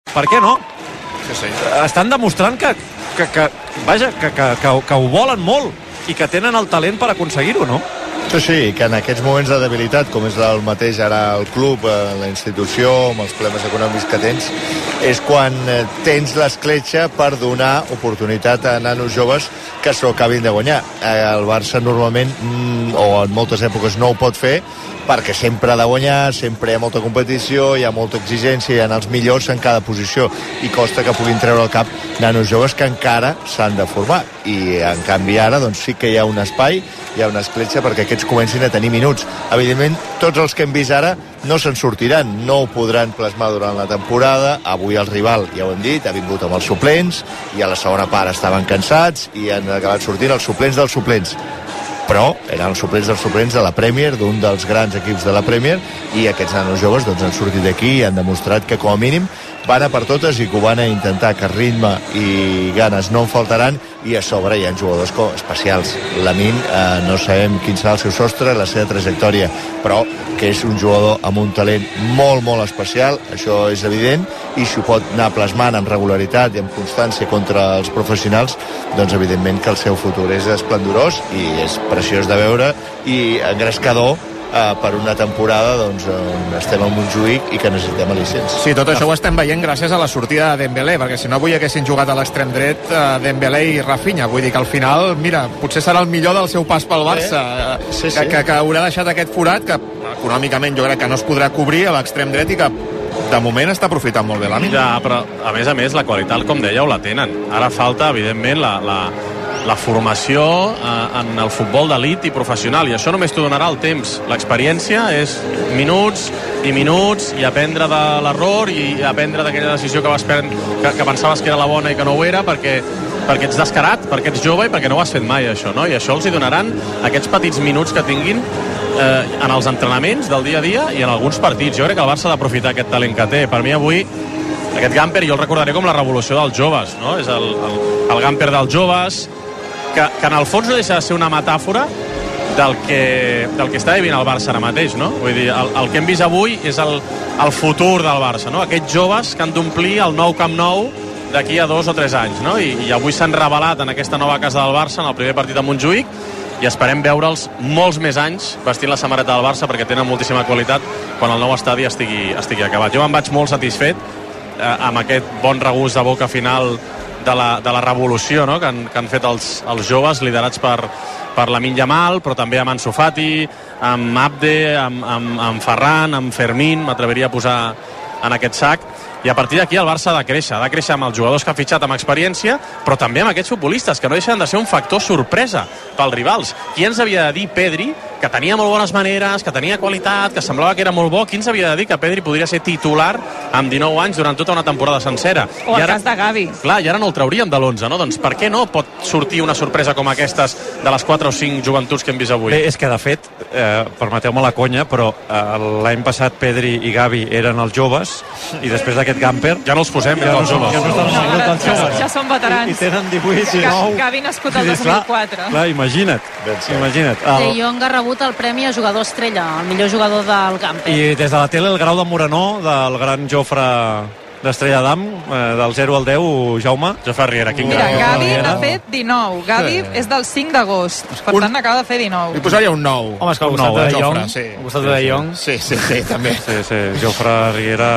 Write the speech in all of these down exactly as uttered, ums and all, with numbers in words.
Per què no? Sí, sí. Estan demostrant que, que, que, vaja, que, que, que, que ho volen molt i que tenen el talent per aconseguir-ho, no? Sí, sí, que en aquests moments de debilitat, com és el mateix ara el club, la institució, amb els problemes econòmics que tens, és quan tens l'escletxa per donar oportunitat a nanos joves que s'ho acabin de guanyar. El Barça normalment, o en moltes èpoques, no ho pot fer, perquè sempre ha de guanyar, sempre hi ha molta competició, hi ha molta exigència, hi ha els millors en cada posició, i costa que puguin treure al cap nanos joves que encara s'han de formar. I en canvi ara doncs sí que hi ha un espai, hi ha una escletxa perquè aquests comencin a tenir minuts. Evidentment, tots els que hem vist ara no se'n sortiran, no ho podran plasmar durant la temporada. Avui el rival, ja ho hem dit, ha vingut amb els suplents, i a la segona part estaven cansats i han acabat sortint els suplents dels suplents. Però eren els suplents dels suplents de la Premier, d'un dels grans equips de la Premier, i aquests nanos joves doncs, han sortit d'aquí i han demostrat que com a mínim van a per totes i que ho van a intentar, que ritme i ganes no en faltaran, i a sobre hi ha jugadors especials. Lamine, eh, no sabem quin serà el seu sostre, la seva trajectòria, però que és un jugador amb un talent molt, molt especial, això és evident, i si ho pot anar plasmant amb regularitat i amb constància contra els professionals, doncs evidentment que el seu futur és esplendorós i és preciós de veure i engrescador Uh, per una temporada doncs, on estem a Montjuïc i que necessitem al·licients. Sí, tot això ho estem veient gràcies a la sortida de Dembélé, perquè si no avui haguessin jugat a l'extrem dret uh, Dembélé i Rafinha. Vull dir que al final, mira, potser serà el millor del seu pas pel Barça, uh, sí, sí. Que, que, que haurà deixat aquest forat que econòmicament jo crec que no es podrà cobrir a l'extrem dret i que de moment està aprofitant molt bé l'Ami. Ja, però a més a més la qualitat, com dèieu, la tenen. Ara falta, evidentment, la, la, la formació eh, en el futbol d'elit i professional, i això només t'ho donarà el temps. L'experiència és minuts i minuts i aprendre de l'error i aprendre d'aquella decisió que, vas prendre, que, que pensaves que era la bona i que no ho era, perquè, perquè ets descarat, perquè ets jove i perquè no ho has fet mai, això, no? I això els hi donaran aquests petits minuts que tinguin eh, en els entrenaments del dia a dia i en alguns partits. Jo crec que el Barça ha d'aprofitar aquest talent que té. Per mi avui aquest Gamper jo el recordaré com la revolució dels joves, no? És el, el, el Gamper dels joves, que, que en el fons no deixa de ser una metàfora del que, del que està vivint el Barça ara mateix, no? Vull dir, el, el que hem vist avui és el, el futur del Barça, no? Aquests joves que han d'omplir el nou Camp Nou d'aquí a dos o tres anys, no? I, i avui s'han revelat en aquesta nova casa del Barça en el primer partit a Montjuïc, i esperem veure'ls molts més anys vestint la samarreta del Barça, perquè tenen moltíssima qualitat quan el nou estadi estigui, estigui acabat. Jo me'n vaig molt satisfet eh, amb aquest bon regust de boca final de la, de la revolució, no? que, han, que han fet els, els joves liderats per, per Lamine Yamal, però també amb Ansu Fati, amb Abde, amb, amb, amb Ferran, amb Fermín, m'atreviria a posar en aquest sac. I a partir d'aquí el Barça ha de créixer, ha de créixer amb els jugadors que ha fitxat amb experiència, però també amb aquests futbolistes, que no deixen de ser un factor sorpresa pels rivals. Qui ens havia de dir Pedri, que tenia molt bones maneres, que tenia qualitat, que semblava que era molt bo, qui ens havia de dir que Pedri podria ser titular amb dinou anys durant tota una temporada sencera? O el cas de Gavi. Clar, i ara no el trauríem de l'onze, no? Doncs per què no pot sortir una sorpresa com aquestes de les quatre o cinc joventuts que hem vist avui? Bé, és que de fet, eh, permeteu-me la conya, però eh, l'any passat Pedri i Gavi eren els joves, i després d'aquest Gamper ja no els posem, ja, ja no els joves. Ja no estan al grup dels joves. Ja són veterans. I, i tenen divuit, dinou. Gavi nascut el dos mil quatre. Clar, imagina't. imagina't. El... De Jong ha rebut el premi a jugador estrella, el millor jugador del Gamper. I des de la tele el grau de Moranó del gran Jofre d'Estrella d'Am, eh, del zero al deu, Jaume. Jofre Riera, quin Mira, gran. Gavi n'ha fet dinou. Gavi sí. és del cinc d'agost. Per un... tant, n'acaba de fer dinou. Li posaria un nou. Home, és que al costat de De Jong. Sí. Al costat de De Jong. Sí, sí, sí, també. Sí, sí, Jofre Riera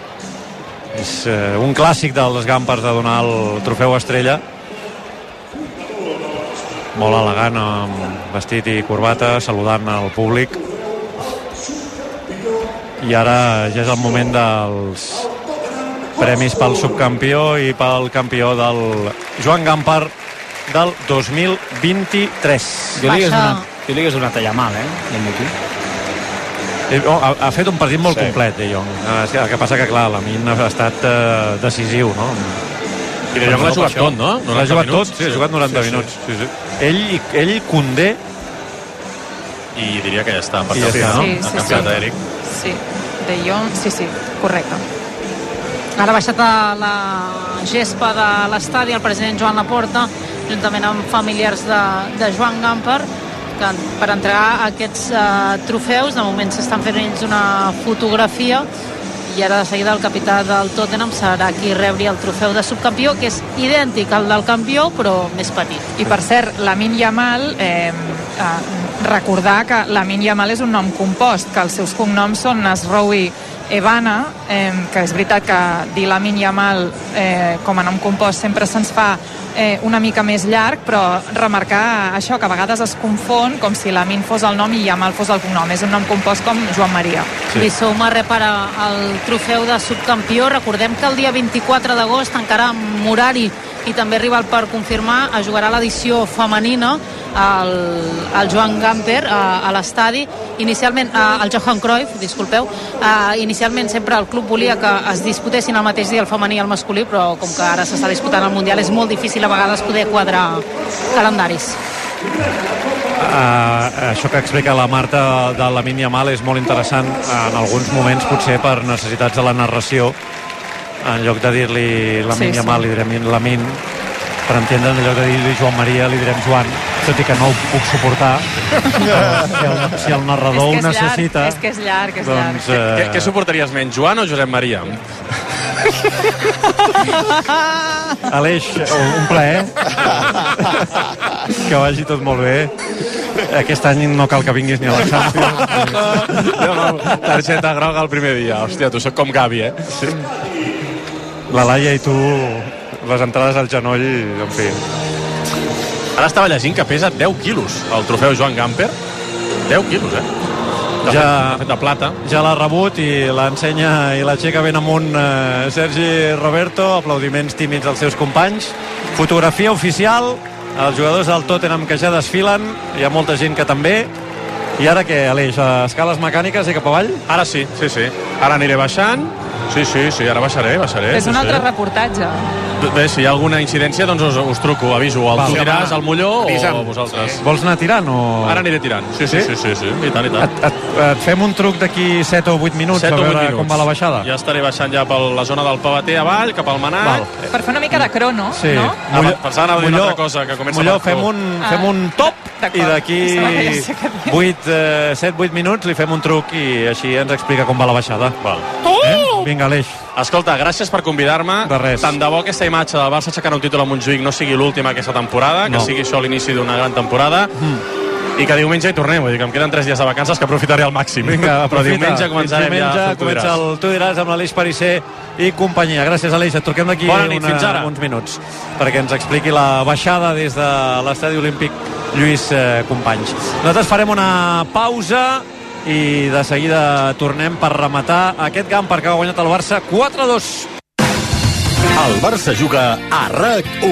és eh, un clàssic dels Gampers de donar el trofeu Estrella. Molt elegant, amb vestit i corbata, saludant al públic. I ara ja és el moment dels premis pel subcampió i pel campió del Joan Gamper del dos mil vint-i-tres. Jo li hagués donat, jo li hagués donat a Yamal, eh? Oh, ha, ha fet un partit molt sí. complet, De Jong. El que passa que, clar, Lamine ha estat eh, decisiu, no? I De Jong l'ha jugat tot, no? L'ha jugat tot, sí, ha jugat noranta sí, minuts. Sí, sí. Ell, ell, Koundé... I diria que ja està, per ja està, no? Sí, sí, sí, sí. Eric. Sí, De Jong, sí, sí, correcte. Ara ha baixat a la gespa de l'estadi el president Joan Laporta, juntament amb familiars de, de Joan Gamper, que per entregar aquests uh, trofeus. De moment s'estan fent ells una fotografia i ara de seguida el capità del Tottenham serà qui rebri el trofeu de subcampió, que és idèntic al del campió però més petit. I per cert, Lamine Yamal, eh, eh, recordar que Lamine Yamal és un nom compost, que els seus cognoms són Nasroui Evana, eh, que és veritat que dir Lamine Yamal eh, com a nom compost sempre se'ns fa eh, una mica més llarg, però remarcar això, que a vegades es confon com si Lamine fos el nom i Yamal fos el cognom. És un nom compost com Joan Maria. Sí. Bissouma rep ara el trofeu de subcampió. Recordem que el dia vint-i-quatre d'agost, encara amb horari i també arriba per confirmar, es jugarà l'edició femenina al, al Joan Gamper a, a l'estadi. Inicialment, a, al Johan Cruyff, disculpeu, a, inicialment sempre el club volia que es disputessin el mateix dia el femení i el masculí, però com que ara s'està disputant el Mundial és molt difícil a vegades poder quadrar calendaris. Uh, això que explica la Marta de Lamine Yamal és molt interessant en alguns moments, potser per necessitats de la narració. En lloc de dir-li Lamine sí, Yamal, sí. li direm Lamine, per entendre, en lloc de dir-li Joan Maria li direm Joan, tot i que no ho puc suportar. Però si el, si el narrador ho necessita, llarg, és que és llarg, és doncs, llarg. Uh... Què, què suportaries menys, Joan o Josep Maria? Aleix, un plaer. Que vagi tot molt bé. Aquest any no cal que vinguis ni a la Champions. No, no, targeta groga el primer dia. Hòstia, tu sóc com Gavi, eh? Sí. La Laia i tu, les entrades al genoll, en fi. Ara estava llegint que pesa deu quilos el trofeu Joan Gamper. deu quilos, eh? De ja, fet, de plata. Ja l'ha rebut i l'ensenya i l'aixeca ben amunt eh, Sergi Roberto. Aplaudiments tímids als seus companys. Fotografia oficial. Els jugadors del Tottenham que ja desfilen. Hi ha molta gent que també. I ara què, Aleix? Escales mecàniques i cap avall? Ara sí, sí, sí. Ara aniré baixant. Sí, sí, sí, ara baixaré, baixaré. És sí, un altre sí. reportatge. Bé, si hi ha alguna incidència, doncs us, us truco, aviso. El tu tiràs al Molló o vosaltres? Sí. Vols anar tirant o...? Ara aniré tirant. Sí, sí, sí, sí, sí. I tant, i tant. Et, et, et fem un truc d'aquí set o vuit minuts a veure minuts. Com va la baixada? Ja estaré baixant ja per la zona del Pavater avall, cap al Manat. Val. Per fer una mica de crono, sí. no? Ah, Molló, pensava anar a dir una altra cosa, que comença Molló, per fem un, fem un top ah, i d'aquí set vuit minuts li fem un truc i així ens explica com va la baixada. Val. Eh? Vinga, Aleix. Escolta, gràcies per convidar-me. De res. Tant de bo aquesta imatge del Barça aixecant un títol a Montjuïc no sigui l'última aquesta temporada, no. Que sigui això l'inici d'una gran temporada. Mm. I que diumenge hi tornem, vull dir que em queden tres dies de vacances que aprofitaré al màxim. Vinga, però diumenge començarem diumenge, ja. Comença el Tu diràs amb l'Aleix Parisser i companyia. Gràcies, Aleix. Et truquem d'aquí uns minuts perquè ens expliqui la baixada des de l'estadi olímpic Lluís eh, Companys. Nosaltres farem una pausa i de seguida tornem per rematar aquest Gamper que ha guanyat el Barça quatre a dos. El Barça juga a RAC u.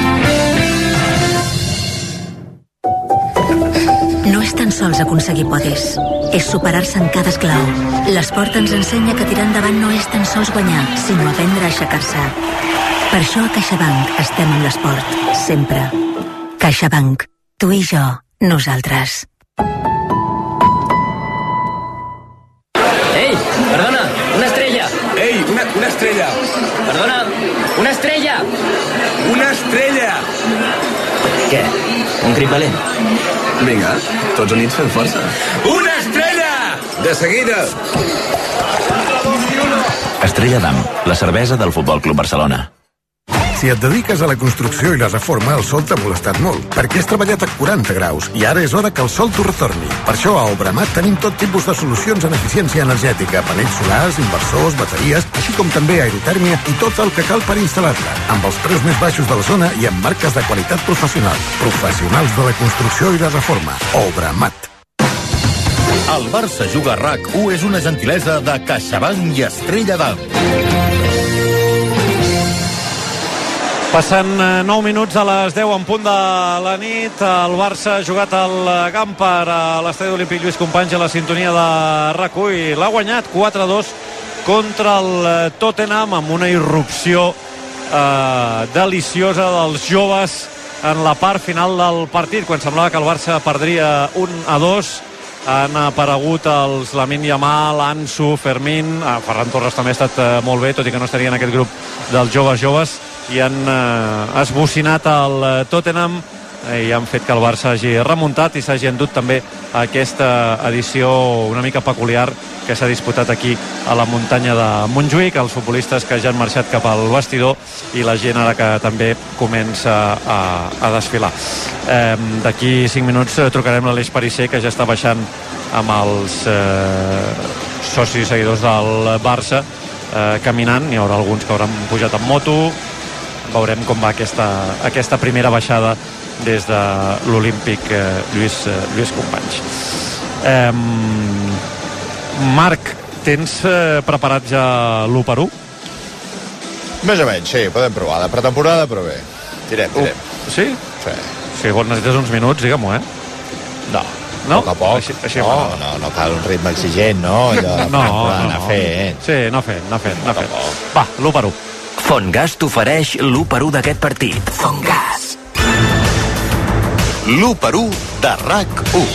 No és tan sols aconseguir podis, és superar-se en cada esclau. L'esport ens ensenya que tirar endavant no és tan sols guanyar, sinó aprendre a aixecar-se. Per això a CaixaBank estem amb l'esport, sempre. CaixaBank, tu i jo, nosaltres. Ei, perdona, una estrella. Ei, una, una estrella. Perdona, una estrella. Una estrella. Què? Un crit valent? Vinga, tots units fem força. Una estrella! De seguida. Estrella d'Am, la cervesa del Futbol Club Barcelona. Si et dediques a la construcció i la reforma, el sol t'ha molestat molt, perquè has treballat a quaranta graus i ara és hora que el sol t'ho retorni. Per això a Obramat tenim tot tipus de solucions en eficiència energètica, panells solars, inversors, bateries, així com també aerotèrmia i tot el que cal per instal·lar-la, amb els preus més baixos de la zona i amb marques de qualitat professional. Professionals de la construcció i la reforma. Obramat. El Barça juga a RAC u és una gentilesa de CaixaBank i Estrella d'Am. Passant nou minuts a les deu en punt de la nit, el Barça ha jugat el Gamper a l'estadi olímpic Lluís Companys a la sintonia de RAC u i l'ha guanyat quatre a dos contra el Tottenham amb una irrupció eh, deliciosa dels joves en la part final del partit, quan semblava que el Barça perdria un a dos. Han aparegut els Lamine Yamal, Ansu, Fermín, ah, Ferran Torres també ha estat eh, molt bé, tot i que no estaria en aquest grup dels joves joves, i han eh, esbocinat el Tottenham i han fet que el Barça hagi remuntat i s'hagi endut també aquesta edició una mica peculiar que s'ha disputat aquí a la muntanya de Montjuïc, els futbolistes que ja han marxat cap al vestidor i la gent ara que també comença a, a desfilar. Eh, d'aquí cinc minuts trucarem l'Aleix Parisser, que ja està baixant amb els eh, socis seguidors del Barça eh, caminant. Hi haurà alguns que hauran pujat en moto. Veurem com va aquesta, aquesta primera baixada des de l'Olímpic eh, Lluís, eh, Lluís Companys. Eh, Marc, tens eh, preparat ja l'u per u? Més o menys, sí, podem provar. La pretemporada, però bé. Tirem, tirem. Uh, sí? Sí. Si vols necessites uns minuts, digue-m'ho, eh? No. No? Poc a poc. Així, així no, no, no cal un ritme exigent, no? Allò, no, no, anar no. fent. Sí, anar fent, anar fent, anar fent. Va, l'u per u. Fontgas t'ofereix l'u per u d'aquest partit. Fontgas. L'u per u de RAC u.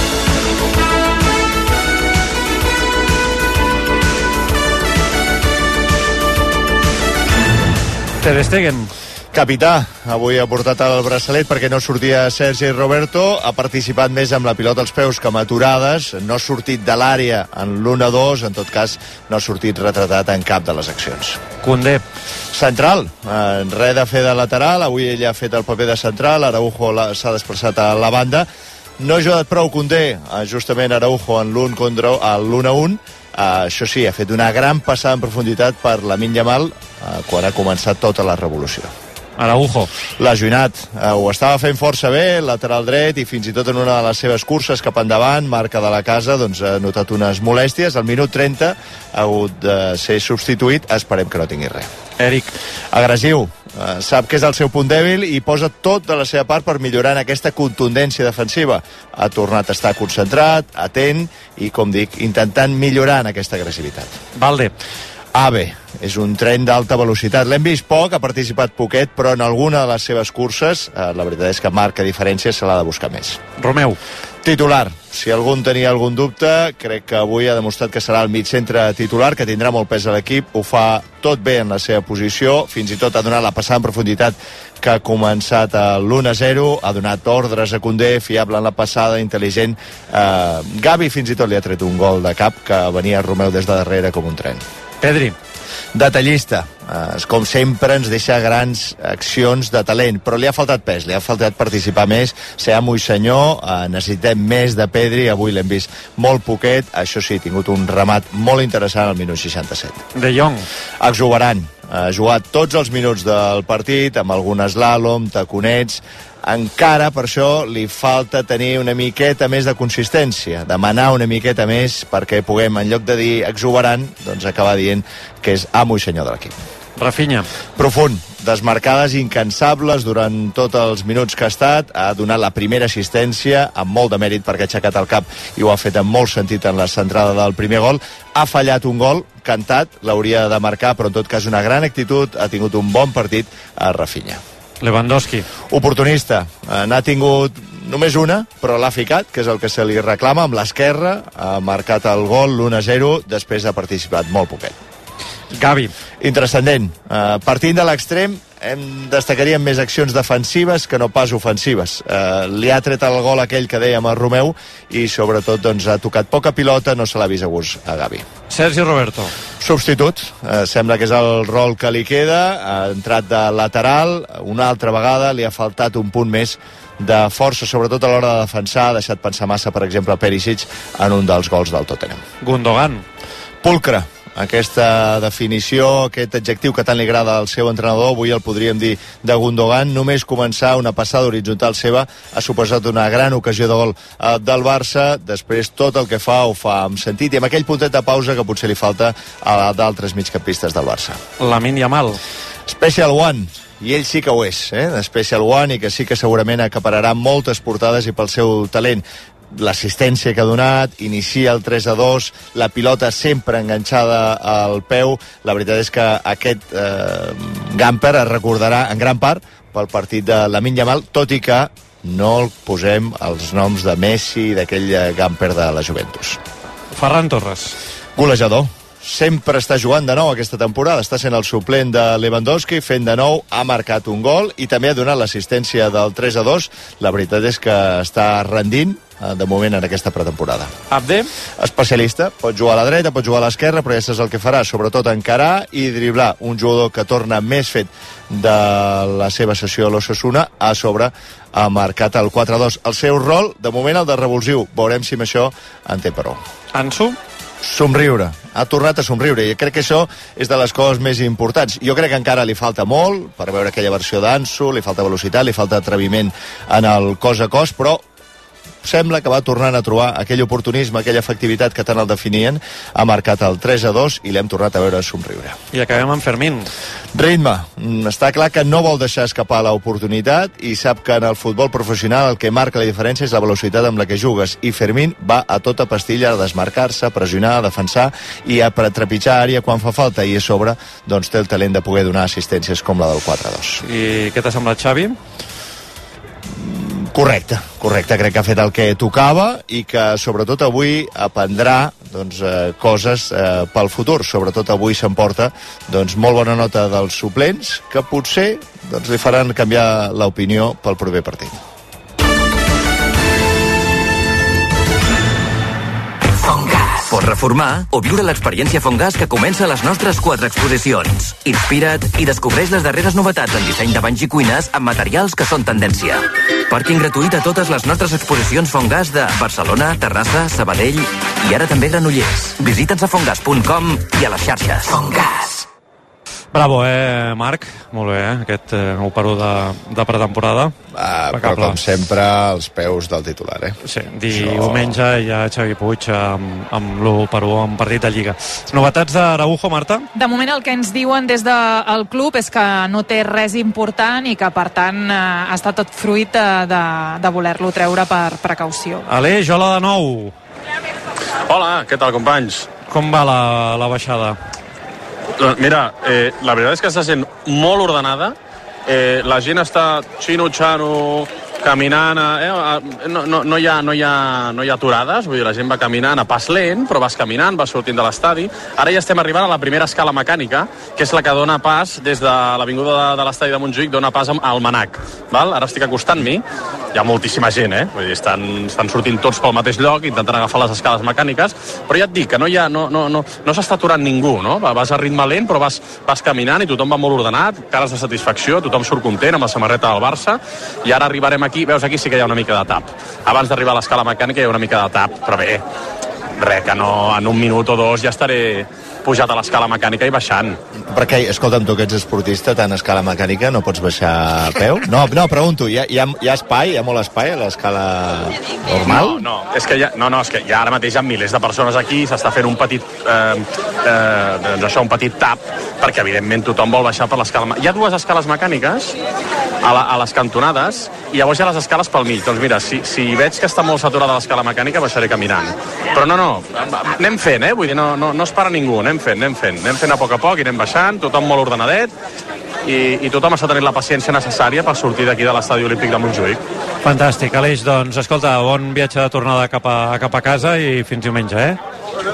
Ter Stegen. Capità, avui ha portat el braçalet perquè no sortia Sergi Roberto, ha participat més amb la pilota als peus que amb aturades, no ha sortit de l'àrea en l'u a dos, en tot cas no ha sortit retratat en cap de les accions. Koundé. Central, eh, res de fer de lateral, avui ell ha fet el paper de central, Araujo s'ha desplaçat a la banda, no ha ajudat prou Koundé, eh, justament Araujo en l'un contra l'un a un, Uh, això sí, ha fet una gran passada en profunditat per Lamine Yamal uh, quan ha començat tota la revolució. Araujo. L'ha ajuinat, uh, ho estava fent força bé, lateral dret, i fins i tot en una de les seves curses cap endavant, marca de la casa, doncs ha notat unes molèsties. Al minut trenta ha hagut de ser substituït, esperem que no tingui res. Eric. Agressiu, uh, sap que és el seu punt dèbil i posa tot de la seva part per millorar en aquesta contundència defensiva. Ha tornat a estar concentrat, atent i, com dic, intentant millorar en aquesta agressivitat. Valde. Ave, és un tren d'alta velocitat. L'hem vist poc, ha participat poquet, però en alguna de les seves curses, eh, la veritat és que marca diferència, se l'ha de buscar més. Romeu. Titular. Si algú tenia algun dubte, crec que avui ha demostrat que serà el mig centre titular, que tindrà molt pes a l'equip, ho fa tot bé en la seva posició, fins i tot ha donat la passada en profunditat que ha començat a l'u a zero, ha donat ordres a Koundé, fiable en la passada, intel·ligent. Eh, Gavi fins i tot li ha tret un gol de cap que venia Romeu des de darrere com un tren. Pedri. Detallista, eh, com sempre ens deixa grans accions de talent, però li ha faltat pes, li ha faltat participar més, ser amo i senyor, eh, necessitem més de Pedri, avui l'hem vist molt poquet, això sí, ha tingut un remat molt interessant al minut seixanta-set. De Jong. Exuberant, ha jugat tots els minuts del partit, amb algun eslàlom, taconets, encara per això li falta tenir una miqueta més de consistència, demanar una miqueta més perquè puguem, en lloc de dir exuberant, doncs acabar dient que és amo i senyor de l'equip. Rafinha. Profund, desmarcades incansables durant tots els minuts que ha estat, ha donat la primera assistència amb molt de mèrit perquè ha aixecat el cap i ho ha fet amb molt sentit en la centrada del primer gol, ha fallat un gol cantat, l'hauria de marcar, però en tot cas una gran actitud, ha tingut un bon partit a Rafinha. Lewandowski. Oportunista, n'ha tingut només una, però l'ha ficat, que és el que se li reclama, amb l'esquerra, ha marcat el gol l'u a zero, després ha participat molt poquet. Gavi. Intrascendent, uh, partint de l'extrem hem destacaríem més accions defensives que no pas ofensives. Uh, li ha tret el gol aquell que dèiem a Romeu i sobretot doncs, ha tocat poca pilota, no se l'ha vist a gust a Gavi. Sergi Roberto. Substitut, uh, sembla que és el rol que li queda, ha entrat de lateral, una altra vegada li ha faltat un punt més de força, sobretot a l'hora de defensar, ha deixat pensar massa, per exemple, a Perisic en un dels gols del Tottenham. Gundogan. Pulcre. Aquesta definició, aquest adjectiu que tant li agrada al seu entrenador, avui el podríem dir de Gundogan, només començar una passada horitzontal seva ha suposat una gran ocasió de gol eh, del Barça, després tot el que fa ho fa amb sentit i amb aquell puntet de pausa que potser li falta a d'altres migcampistes del Barça. Lamine Yamal. Special One, i ell sí que ho és, eh? Special One, i que sí que segurament acapararà moltes portades i pel seu talent. L'assistència que ha donat, inicia el tres a dos, la pilota sempre enganxada al peu. La veritat és que aquest eh, Gamper es recordarà en gran part pel partit de Lamine Yamal, tot i que no el posem els noms de Messi i d'aquell Gamper de la Juventus. Ferran Torres. Golejador. sempre està jugant de nou aquesta temporada, està sent el suplent de Lewandowski, fent de nou, ha marcat un gol i també ha donat l'assistència del tres a dos. La veritat és que està rendint de moment en aquesta pretemporada. Abde? Especialista, pot jugar a la dreta, pot jugar a l'esquerra, però ja saps el que farà, sobretot encarar i driblar. Un jugador que torna més fet de la seva sessió a l'Osasuna, a sobre ha marcat el quatre a dos. El seu rol, de moment, el de revulsiu. Veurem si amb això en té prou. Ansu? Somriure, ha tornat a somriure i crec que això és de les coses més importants. Jo crec que encara li falta molt per veure aquella versió d'Ansu, li falta velocitat, li falta atreviment en el cos a cos, però sembla que va tornant a trobar aquell oportunisme, aquella efectivitat que tant el definien. Ha marcat el tres a dos i l'hem tornat a veure somriure. I acabem amb Fermín. Ritme. Està clar que no vol deixar escapar l'oportunitat i sap que en el futbol professional el que marca la diferència és la velocitat amb la que jugues, i Fermín va a tota pastilla a desmarcar-se, a pressionar, a defensar i a trepitjar àrea quan fa falta, i a sobre doncs, té el talent de poder donar assistències com la del quatre a dos. I què t'ha semblat, Xavi? Correcte, correcte, crec que ha fet el que tocava i que sobretot avui aprendrà doncs, eh, coses eh, pel futur. Sobretot avui s'emporta doncs, molt bona nota dels suplents que potser doncs, li faran canviar l'opinió pel proper partit. Fongas. Pots reformar o viure l'experiència Fongas que comença a les nostres quatre exposicions. Inspira't i descobreix les darreres novetats en disseny de banys i cuines amb materials que són tendència. Pàrquing gratuït a totes les nostres exposicions Fongas de Barcelona, Terrassa, Sabadell i ara també Granollers. Visita'ns a fongas punt com i a les xarxes. Fongas. Bravo, eh, Marc? Molt bé, eh? Aquest eh, nou per u de, de pretemporada. Ah, però com sempre, als peus del titular, eh? Sí, diumenge hi ha Xavi Puig amb, amb l'u per u en partit de Lliga. Novetats d'Araujo, Marta? De moment el que ens diuen des del club és que no té res important i que, per tant, ha estat tot fruit de, de, de voler-lo treure per precaució. Ale, Jola de nou. Hola, què tal, companys? Com va la, la baixada? Mira, eh, la veritat és que està sent molt ordenada. Eh, la gent està xino-xano, caminant, eh, no, no, no, hi ha, no, hi ha, no hi ha aturades, vull dir, la gent va caminant a pas lent, però vas caminant, vas sortint de l'estadi. Ara ja estem arribant a la primera escala mecànica, que és la que dona pas des de l'avinguda de, de l'estadi de Montjuïc, dona pas al Manac. Val? Ara estic acostant-m'hi, hi ha moltíssima gent, eh? Vull dir, estan, estan sortint tots pel mateix lloc, intentant agafar les escales mecàniques, però ja et dic que no, hi ha, no, no, no, no s'està aturant ningú, no? Vas a ritme lent, però vas, vas caminant i tothom va molt ordenat, cares de satisfacció, tothom surt content amb la samarreta del Barça, i ara arribarem aquí, veus, aquí sí que hi ha una mica de tap. Abans d'arribar a l'escala mecànica hi ha una mica de tap, però bé, res, que no, en un minut o dos ja estaré pujat a l'escala mecànica i baixant. Perquè, escolta'm, tu que ets esportista, tant a escala mecànica no pots baixar a peu? No, no, pregunto, hi ha, hi ha, hi ha espai, hi ha molt espai a l'escala normal? No, no, és que, hi ha, no, no, és que ja ara mateix hi ha milers de persones aquí, s'està fent un petit, eh, eh, doncs això, un petit tap, perquè evidentment tothom vol baixar per l'escala. Hi ha dues escales mecàniques a, la, a les cantonades i llavors hi ha les escales pel mig. Doncs mira, si, si veig que està molt saturada l'escala mecànica, baixaré caminant. Però no, no, anem fent, eh? Vull dir, no, no, no es para ningú, anem fent, anem fent. Anem fent a poc a poc i anem baixant, tothom molt ordenadet, i, i tothom està tenint la paciència necessària per sortir d'aquí de l'estadi olímpic de Montjuïc. Fantàstic, Aleix, doncs escolta, bon viatge de tornada cap a, cap a casa i fins diumenge, eh?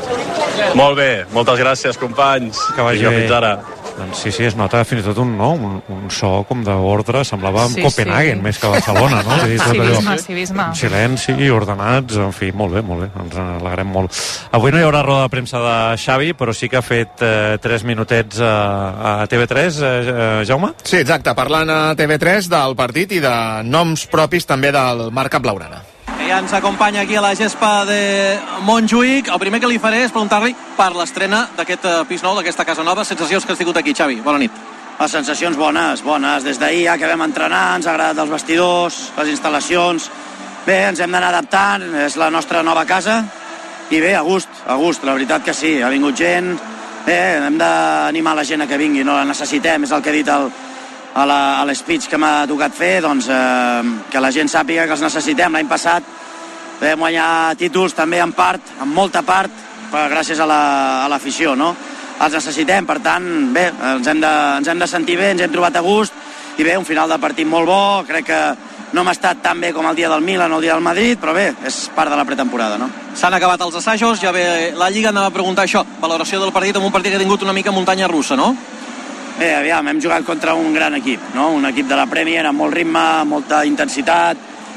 Molt bé, moltes gràcies, companys. Que vagi bé. Fins ara. Doncs sí, sí, es nota fins i tot un, no? un, un so com d'ordre, semblava sí, Copenhagen sí. més que Barcelona, no? Dir, tot civisme, allò, civisme. Silenci, ordenats, en fi, molt bé, molt bé, ens alegrem molt. Avui no hi haurà roda de premsa de Xavi, però sí que ha fet eh, tres minutets a, a T V tres, eh, Jaume? Sí, exacte, parlant a T V tres del partit i de noms propis també del Marc Blaugrana. Que ja ens acompanya aquí a la gespa de Montjuïc. El primer que li faré és preguntar-li per l'estrena d'aquest pis nou, d'aquesta casa nova. Sensacions que has tingut aquí, Xavi. Bona nit. Les sensacions bones, bones. Des d'ahir ja que vam entrenar, ens ha agradat els vestidors, les instal·lacions. Bé, ens hem d'anar adaptant, és la nostra nova casa. I bé, a gust, a gust, la veritat que sí. Ha vingut gent. Bé, hem d'animar la gent a que vingui, no la necessitem, és el que he dit el, a l'espeech que m'ha tocat fer, doncs, eh, que la gent sàpiga que els necessitem. L'any passat vam guanyar títols també en part, en molta part, però gràcies a l'afició, la, no? Els necessitem, per tant, bé, ens hem, de, ens hem de sentir bé, ens hem trobat a gust, i bé, un final de partit molt bo, crec que no hem estat tan bé com el dia del Milan o el dia del Madrid, però bé, és part de la pretemporada, no? S'han acabat els assajos, ja ve la Lliga, anava a preguntar això, valoració del partit, amb un partit que ha tingut una mica muntanya russa, no? Bé, aviam, hem jugat contra un gran equip, no? Un equip de la Premier amb molt ritme, molta intensitat,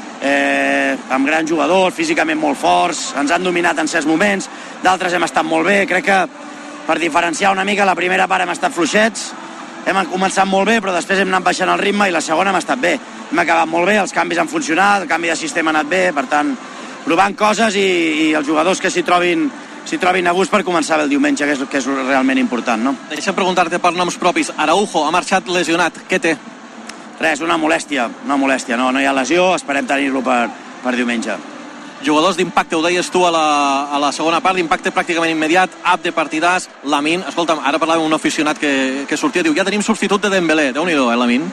eh, amb grans jugadors, físicament molt forts, ens han dominat en certs moments, d'altres hem estat molt bé, crec que per diferenciar una mica, la primera part hem estat fluixets, hem començat molt bé, però després hem anat baixant el ritme i la segona hem estat bé. Hem acabat molt bé, els canvis han funcionat, el canvi de sistema ha anat bé, per tant, provant coses i, i els jugadors que s'hi trobin, s'hi trobin a gust per començar bé el diumenge, que és, que és realment important, no? Deixa'm preguntar-te per noms propis. Araujo ha marxat lesionat, què té? Res, una molèstia, una molèstia, no, no hi ha lesió, esperem tenir-lo per, per diumenge. Jugadors d'impacte, ho deies tu a la, a la segona part, d'impacte pràcticament immediat, Abde, partidàs, Lamin. Escolta'm, ara parlàvem amb un aficionat que, que sortia, diu, ja tenim substitut de Dembélé, Déu-n'hi-do, eh, Lamin?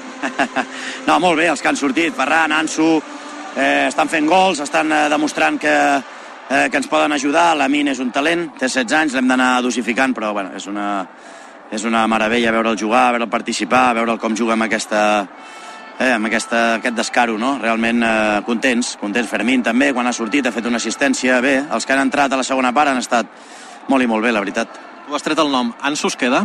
No, molt bé, els que han sortit, Ferran, Ansu, eh, estan fent gols, estan eh, demostrant que, eh, que ens poden ajudar. Lamin és un talent, té setze anys, l'hem d'anar dosificant, però bueno, és una, és una meravella veure'l jugar, veure'l participar, veure'l com juga amb aquesta... Eh, amb aquesta, aquest descaro, no? Realment eh, contents, contents. Fermín també, quan ha sortit, ha fet una assistència. Bé, els que han entrat a la segona part han estat molt i molt bé, la veritat. Tu has tret el nom, Ansu es queda?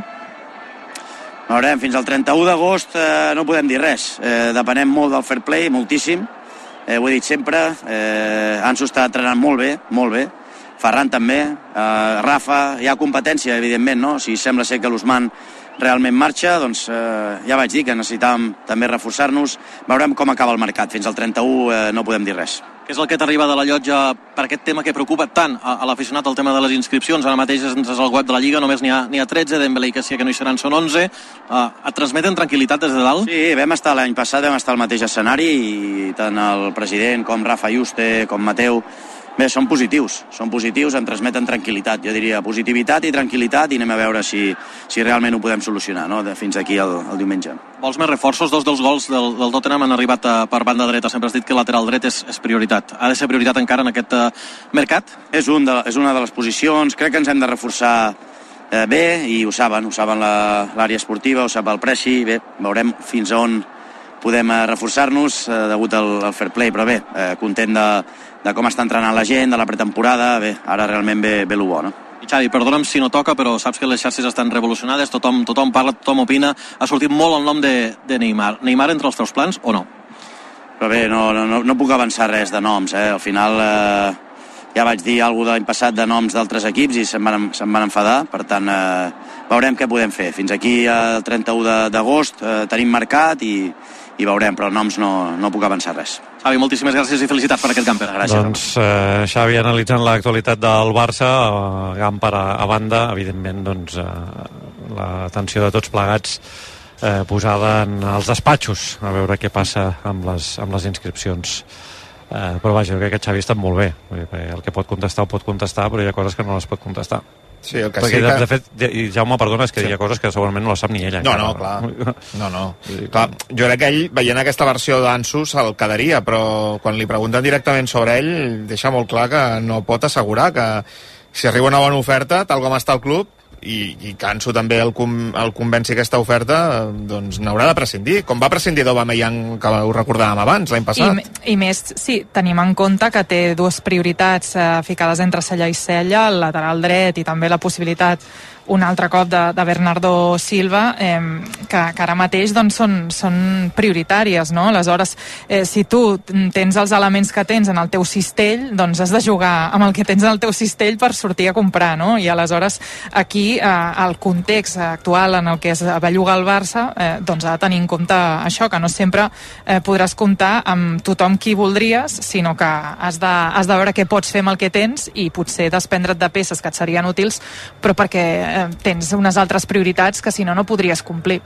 Veurem, fins al trenta-u d'agost eh, no podem dir res. Eh, depenem molt del fair play, moltíssim. Eh, ho he dit sempre. Eh, Ansu està entrenant molt bé, molt bé. Ferran també. Eh, Rafa, hi ha competència, evidentment, no? Si sembla ser que l'Ousmane realment marxa, doncs eh, ja vaig dir que necessitàvem també reforçar-nos. Veurem com acaba el mercat. Fins al trenta-u eh, no podem dir res. Què és el que t'arriba de la llotja per aquest tema que preocupa tant a, a l'aficionat, el tema de les inscripcions? Ara mateix entres al web de la Lliga, només n'hi ha, n'hi ha tretze, Dembélé i Kessie, que no hi seran, són onze. Uh, et transmeten tranquil·litat des de dalt? Sí, vam estar l'any passat, vam estar al mateix escenari i tant el president com Rafa Juste, com Mateu, bé, són positius, són positius, em transmeten tranquil·litat, jo diria positivitat i tranquil·litat, i anem a veure si, si realment ho podem solucionar, no?, de fins aquí el, el diumenge. Vols més reforços? Dos dels gols del, del Tottenham han arribat a, per banda dreta, sempre has dit que el lateral dret és, és prioritat. Ha de ser prioritat encara en aquest uh, mercat? És, un de, és una de les posicions, crec que ens hem de reforçar eh, bé, i ho saben, ho saben l'àrea esportiva, ho sap el Preci, bé, veurem fins a on podem eh, reforçar-nos eh, degut al, al fair play, però bé, eh, content de de com està entrenant la gent, de la pretemporada, bé, ara realment ve, ve lo bo, no? I Xavi, perdona'm si no toca, però saps que les xarxes estan revolucionades, tothom, tothom parla, tothom opina, ha sortit molt el nom de, de Neymar. Neymar entre els teus plans o no? Però bé, no, no, no puc avançar res de noms, eh? Al final eh, ja vaig dir alguna cosa l'any passat de noms d'altres equips i se'n van, se'n van enfadar, per tant eh, veurem què podem fer. Fins aquí el trenta-u d'agost eh, tenim mercat i, i veurem, però noms no, no puc avançar res. Xavi, moltíssimes gràcies i felicitats per aquest Gamper. Gràcies. Doncs eh, Xavi, analitzant l'actualitat del Barça, eh, Gamper a, a banda, evidentment, doncs eh, l'atenció de tots plegats eh, posada en els despatxos, a veure què passa amb les, amb les inscripcions. Eh, però vaja, jo crec que Xavi ha estat molt bé. El que pot contestar ho pot contestar, però hi ha coses que no les pot contestar. Sí, el que perquè sí que... de fet, i Jaume, perdona, és que sí. Hi ha coses que segurament no les sap ni ella. No, no, clar. No, no. Clar, jo crec que ell, veient aquesta versió d'Ansu, se'l quedaria, però quan li pregunten directament sobre ell, deixa molt clar que no pot assegurar que si arriba una bona oferta, tal com està el club, i, i que Ansu també el, com, el convenci aquesta oferta, doncs n'haurà de prescindir, com va prescindir d'Aubameyang, que ho recordàvem abans, l'any passat. I, I més, sí, tenim en compte que té dues prioritats eh, ficades entre cella i cella, el lateral dret i també la possibilitat un altre cop de, de Bernardo Silva, eh, que, que ara mateix doncs, són, són prioritàries, no? Aleshores, eh, si tu tens els elements que tens en el teu cistell, doncs has de jugar amb el que tens en el teu cistell per sortir a comprar, no? I aleshores aquí eh, el context actual en el que es belluga el Barça, eh, doncs ha de tenir en compte això, que no sempre eh, podràs comptar amb tothom qui voldries, sinó que has de, has de veure què pots fer amb el que tens i potser desprendre't de peces que et serien útils, però perquè tens unes altres prioritats que si no no podries complir.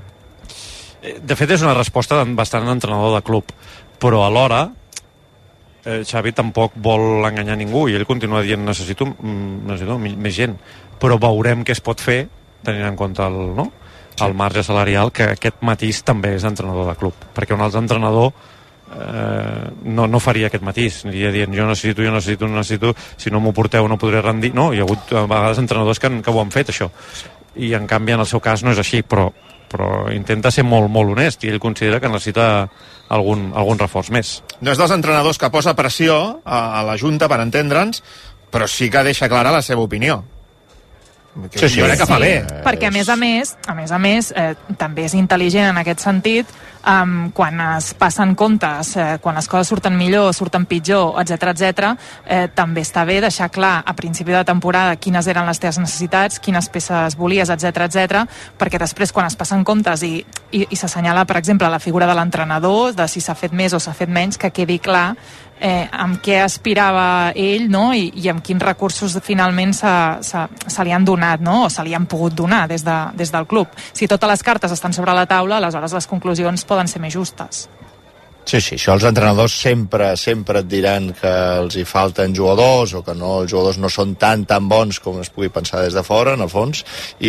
De fet és una resposta bastant d'entrenador de club, però alhora eh, Xavi tampoc vol enganyar ningú i ell continua dient necessito, necessito més gent, però veurem què es pot fer tenint en compte el, no? el marge salarial, que aquest matís també és d'entrenador de club, perquè un altre entrenador Eh, no, no faria aquest matís, aniria dient jo necessito, jo necessito, no necessito, si no m'ho porteu no podré rendir, no, hi ha hagut a vegades entrenadors que, que ho han fet això, i en canvi en el seu cas no és així, però però intenta ser molt, molt honest, i ell considera que necessita algun, algun reforç més. No és dels entrenadors que posa pressió a, a la Junta, per entendre'ns, però sí que deixa clara la seva opinió. Sí, sí, jo crec que fa sí, bé. Perquè a més a més, a més a més, eh, també és intel·ligent en aquest sentit, um, quan es passen comptes, eh, quan les coses surten millor, surten pitjor, etcètera, etcètera, eh, també està bé deixar clar a principi de temporada quines eren les teves necessitats, quines peces volies, etcètera, etcètera, perquè després quan es passen comptes i, i, i s'assenyala, per exemple, la figura de l'entrenador, de si s'ha fet més o s'ha fet menys, que quedi clar eh, amb què aspirava ell, no? I, i amb quins recursos finalment se, se, se li han donat, no? O se li han pogut donar des, de, des del club. Si totes les cartes estan sobre la taula, aleshores les conclusions poden ser més justes. Sí, sí, això els entrenadors sempre, sempre et diran que els hi falten jugadors o que no, els jugadors no són tan, tan bons com es pugui pensar des de fora, en el fons, i,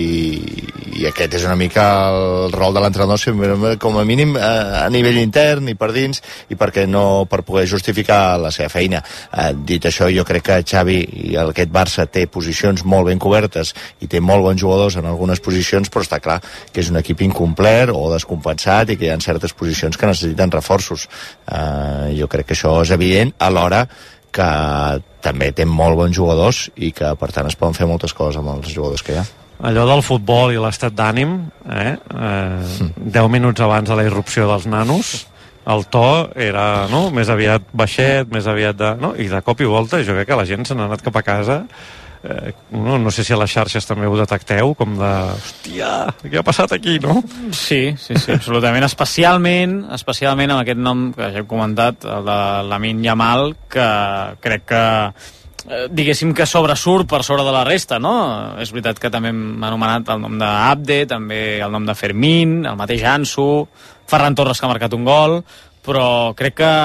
i aquest és una mica el rol de l'entrenador, com a mínim a, a nivell intern i per dins, i perquè no, per poder justificar la seva feina. Eh, dit això, jo crec que Xavi i aquest Barça té posicions molt ben cobertes i té molt bons jugadors en algunes posicions, però està clar que és un equip incomplet o descompensat i que hi ha certes posicions que necessiten reforços. Uh, jo crec que això és evident, alhora que també té molt bons jugadors i que per tant es poden fer moltes coses amb els jugadors que hi ha. Allò del futbol i l'estat d'ànim, eh? eh deu minuts abans de la irrupció dels nanos, el to era, no?, més aviat baixet, més aviat de... No? I de cop i volta jo crec que la gent se n'ha anat cap a casa. Eh, no, no sé si a les xarxes també ho detecteu, com de, hòstia, què ha passat aquí, no? Sí, sí, sí, absolutament, especialment especialment amb aquest nom que ja hem comentat, el de Lamine Yamal, que crec que eh, diguéssim que sobresurt per sobre de la resta, no? És veritat que també hem anomenat el nom d'Abde, també el nom de Fermín, el mateix Ansu, Ferran Torres, que ha marcat un gol, però crec que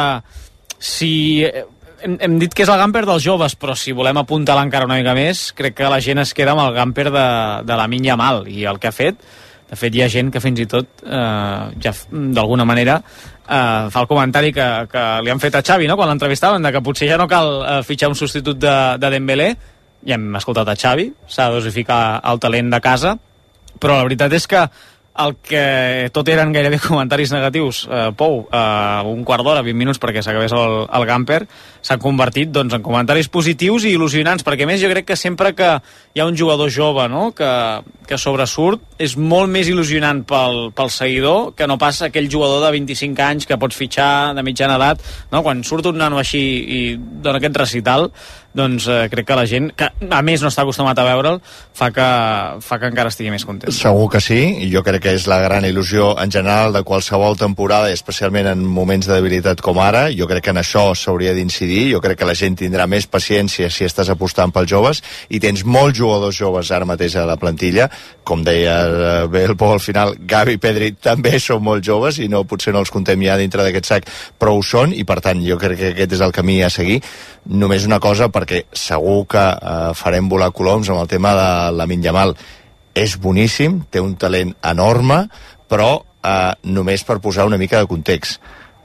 si... Hem, hem dit que és el Gamper dels joves, però si volem apuntalar encara una mica més, crec que la gent es queda amb el Gamper de, de Lamine Yamal, i el que ha fet, de fet hi ha gent que fins i tot, eh, ja d'alguna manera, eh, fa el comentari que, que li han fet a Xavi, no?, quan l'entrevistaven, de que potser ja no cal eh, fitxar un substitut de, de Dembélé. Ja hem escoltat a Xavi, s'ha de dosificar el talent de casa, però la veritat és que el que tot eren gairebé comentaris negatius, eh, Pou, eh, un quart d'hora, vint minuts perquè s'acabés el, el Gamper, s'han convertit doncs, en comentaris positius i il·lusionants, perquè a més jo crec que sempre que hi ha un jugador jove, no?, que, que sobresurt, és molt més il·lusionant pel, pel seguidor que no pas aquell jugador de vint-i-cinc anys que pots fitxar de mitjana edat, no? Quan surt un nano així i dona aquest recital, doncs eh, crec que la gent, que a més no està acostumat a veure'l, fa que, fa que encara estigui més content. Segur que sí, i jo crec que és la gran il·lusió en general de qualsevol temporada, i especialment en moments de debilitat com ara. Jo crec que en això s'hauria d'incidir, jo crec que la gent tindrà més paciència si estàs apostant pels joves, i tens molts jugadors joves ara mateix a la plantilla, com deia bé el Pol al final, Gavi i Pedri també són molt joves, i no, potser no els contem ja dintre d'aquest sac, però ho són, i per tant jo crec que aquest és el camí a seguir. Només una cosa, perquè segur que eh, farem volar coloms amb el tema de Lamine Yamal. És boníssim, té un talent enorme, però eh, només per posar una mica de context.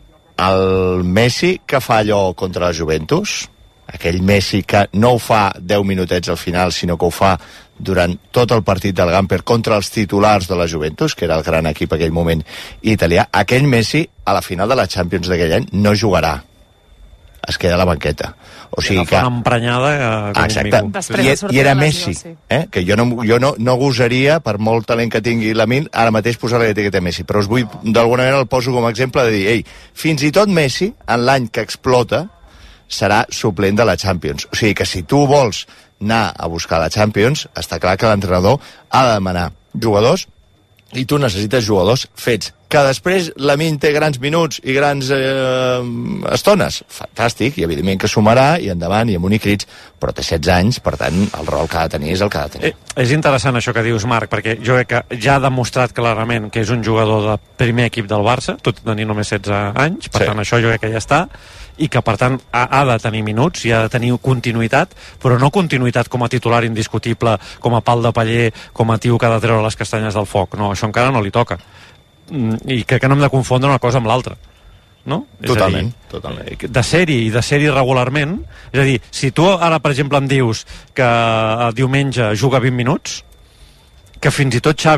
El Messi que fa allò contra la Juventus, aquell Messi que no ho fa deu minutets al final, sinó que ho fa durant tot el partit del Gamper contra els titulars de la Juventus, que era el gran equip aquell moment italià, aquell Messi a la final de la Champions d'aquell any no jugarà, es queda a la banqueta. O sigui que... Una emprenyada com exacte. un mico. I, i era Messi, eh? Que jo, no, jo no, no gosaria, per molt talent que tingui Lamine, ara mateix posar l'etiqueta Messi, però us vull, d'alguna manera el poso com a exemple de dir, ei, fins i tot Messi, en l'any que explota, serà suplent de la Champions. O sigui que si tu vols anar a buscar la Champions, està clar que l'entrenador ha de demanar jugadors, i tu necessites jugadors fets. Que després Lamine té grans minuts i grans eh, estones, fantàstic, i evidentment que sumarà, i endavant, i amb un i crits, però té setze anys, per tant el rol que ha de tenir és el que ha de tenir. Eh, és interessant això que dius, Marc, perquè jo crec que ja ha demostrat clarament que és un jugador de primer equip del Barça, tot i tenir només setze anys, per sí. tant això jo crec que ja està, i que per tant ha, ha de tenir minuts i ha de tenir continuïtat, però no continuïtat com a titular indiscutible, com a pal de paller, com a tio que ha de treure les castanyes del foc. No, això encara no li toca. I crec que no hem de confondre una cosa amb l'altra, no? Totalment, és a dir, totalment. De ser-hi i de ser-hi regularment, és a dir, si tu ara per exemple em dius que el diumenge juga vint minuts, que fins i tot Xavi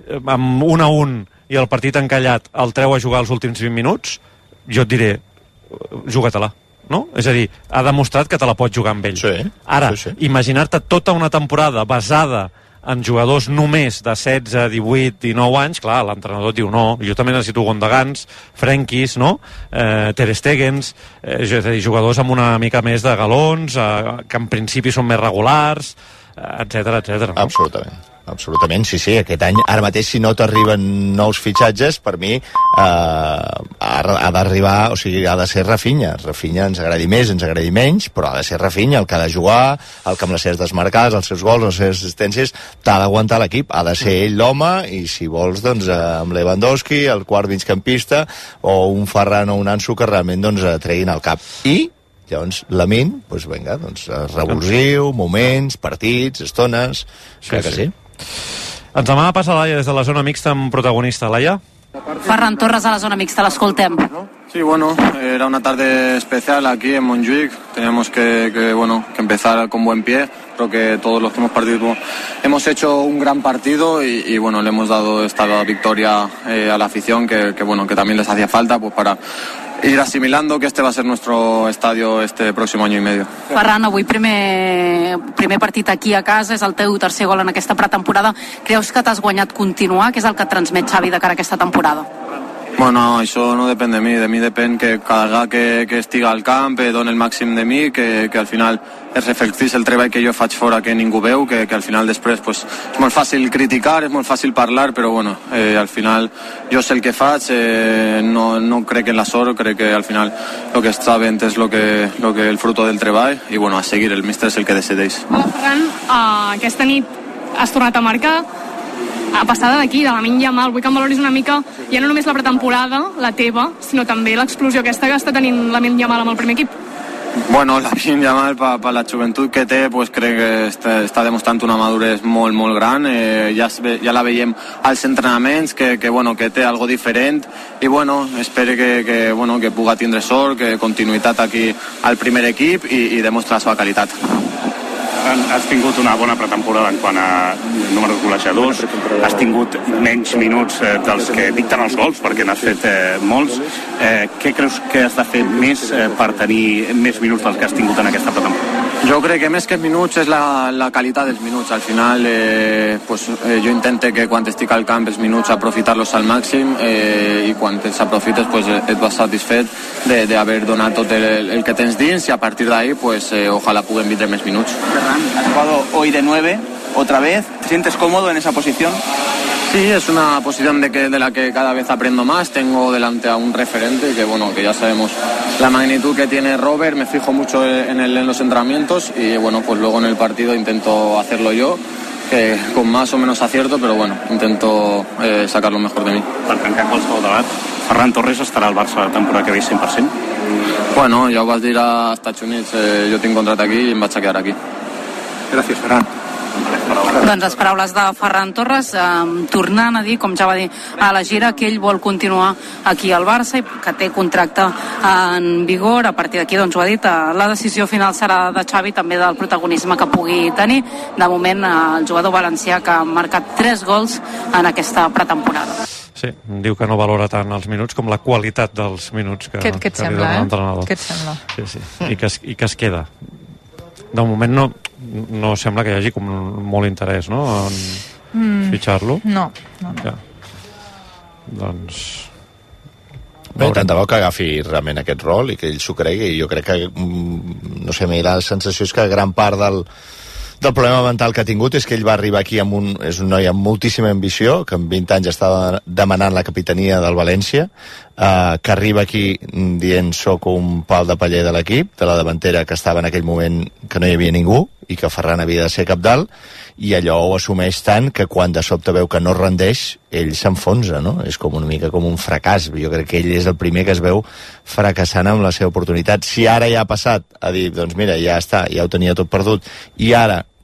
amb un a un i el partit encallat el treu a jugar els últims vint minuts, jo et diré, juga-te-la. No? És a dir, ha demostrat que te la pots jugar amb ell. Sí, Ara, sí, sí. imaginar-te tota una temporada basada en jugadors només de setze, divuit, dinou anys, clar, l'entrenador diu no, jo també necessito Gondogans, Frenkis, no? Eh, Ter Stegens, eh, és a dir, jugadors amb una mica més de galons, eh, que en principi són més regulars, etcètera, etcètera. No? Absolutament. Absolutament, sí, sí. Aquest any, ara mateix, si no t'arriben nous fitxatges, per mi eh, ha, ha d'arribar, o sigui, ha de ser Rafinha. Rafinha ens agradi més, ens agradi menys, però ha de ser Rafinha, el que ha de jugar, el que amb les seves desmarcades, els seus gols, les seves assistències, t'ha d'aguantar l'equip. Ha de ser ell l'home, i si vols, doncs, amb Lewandowski, el quart migcampista, o un Ferran o un Ansu que realment, doncs, treguin el cap. I llavors, Lamine, doncs vinga, doncs, revulsiu, moments, partits, estones, sí, clar que sí. sí. Ens demana passar Laia des de la zona mixta amb protagonista. Laia? Ferran Torres a la zona mixta, l'escoltem. Sí, bueno, era una tarde especial aquí en Montjuic. Teníamos que, que, bueno, que empezar con buen pie. Creo que todos los que hemos partido hemos hecho un gran partido y, y bueno, le hemos dado esta victoria eh, a la afición que, que, bueno, que también les hacía falta pues para ir asimilando que este va a ser nuestro estadio este próximo año y medio. Ferran, avui primer, primer partit aquí a casa, és el teu tercer gol en aquesta pretemporada. Creus que t'has guanyat continuar? Què és el que et transmet Xavi de cara a aquesta temporada? Bueno, això no depèn de mi, de mi depèn que cada vegada que, que estiga al camp eh, doni el màxim de mi, que, que al final es reflectís el treball que jo faig fora que ningú veu, que, que al final després pues, és molt fàcil criticar, és molt fàcil parlar, però bueno, eh, al final jo sé el que faig, eh, no, no crec en la sort, crec que al final el que està ben és lo que, lo que el fruto del treball i bueno, a seguir, el míster és el que decideix. Hola Ferran, uh, aquesta nit has tornat a marcar, a passada d'aquí, de Lamine Yamal, vull que em valoris una mica ja no només la pretemporada, la teva, sinó també l'explosió aquesta que està tenint Lamine Yamal amb el primer equip. Bueno, Lamine Yamal, per pa la joventut que té, pues, crec que està, està demostrant una madurez molt, molt gran. Eh, ja, ja la veiem als entrenaments, que, que, bueno, que té algo diferent, i bueno, espero que, que, bueno, que puga tindre sort, que continuïtat aquí al primer equip i, i demostra la seva qualitat. Has tingut una bona pretemporada en quant a números golejadors, has tingut menys minuts eh, dels que dicten els gols, perquè n'has fet eh, molts. Eh, què creus que has de fer més eh, per tenir més minuts dels que has tingut en aquesta pretemporada? Jo crec que més que minuts és la, la qualitat dels minuts. Al final, eh, pues, eh, jo intento que quan estic al camp els minuts aprofitar-los al màxim eh, i quan els aprofites pues, et vas satisfet d'haver donat tot el, el que tens dins i a partir d'ahí pues, eh, ojalá puguem vindre més minuts. Has jugado hoy de nueve, otra vez. ¿Te sientes cómodo en esa posición? Sí, es una posición de, que, de la que cada vez aprendo más. Tengo delante a un referente que, bueno, que ya sabemos la magnitud que tiene Robert. Me fijo mucho en, el, en los entrenamientos y, bueno, pues luego en el partido intento hacerlo yo, que con más o menos acierto, pero bueno, intento eh, sacar lo mejor de mí. Per tancar qualsevol debat, Ferran Torres estarà al Barça la temporada que ve cent per cent? Bueno, ja ho vas dir als Estats Units, eh, jo tinc contracte aquí i em vaig a quedar aquí. Gràcies, Ferran. Doncs les paraules de Ferran Torres, eh, tornant a dir, com ja va dir a la gira, que ell vol continuar aquí al Barça i que té contracte en vigor. A partir d'aquí, doncs ho ha dit, eh, la decisió final serà de Xavi, també del protagonisme que pugui tenir. De moment, eh, el jugador valencià que ha marcat tres gols en aquesta pretemporada. Sí, diu que no valora tant els minuts com la qualitat dels minuts que, què, què et que sembla, li dona eh? l'entrenador. Què et sembla? Sí, sí, I que, es, i que es queda. De moment no, no sembla que hi hagi com molt interès, no?, en mm, fitxar-lo. No, no, no. Ja. Doncs... Bé, tant de bo que agafi realment aquest rol i que ell s'ho cregui, i jo crec que, no sé, m'hi la sensació és que gran part del, del problema mental que ha tingut és que ell va arribar aquí amb un, és un noi amb moltíssima ambició, que amb vint anys estava demanant la capitania del València, eh, que arriba aquí dient soc un pal de paller de l'equip, de la davantera, que estava en aquell moment que no hi havia ningú i que Ferran havia de ser capdalt, i allò ho assumeix tant que quan de sobte veu que no rendeix, ell s'enfonsa, no? És com una mica com un fracàs. Jo crec que ell és el primer que es veu fracassant amb la seva oportunitat. Si ara ja ha passat a dir, doncs mira, ja està, ja ho tenia tot perdut, i ara,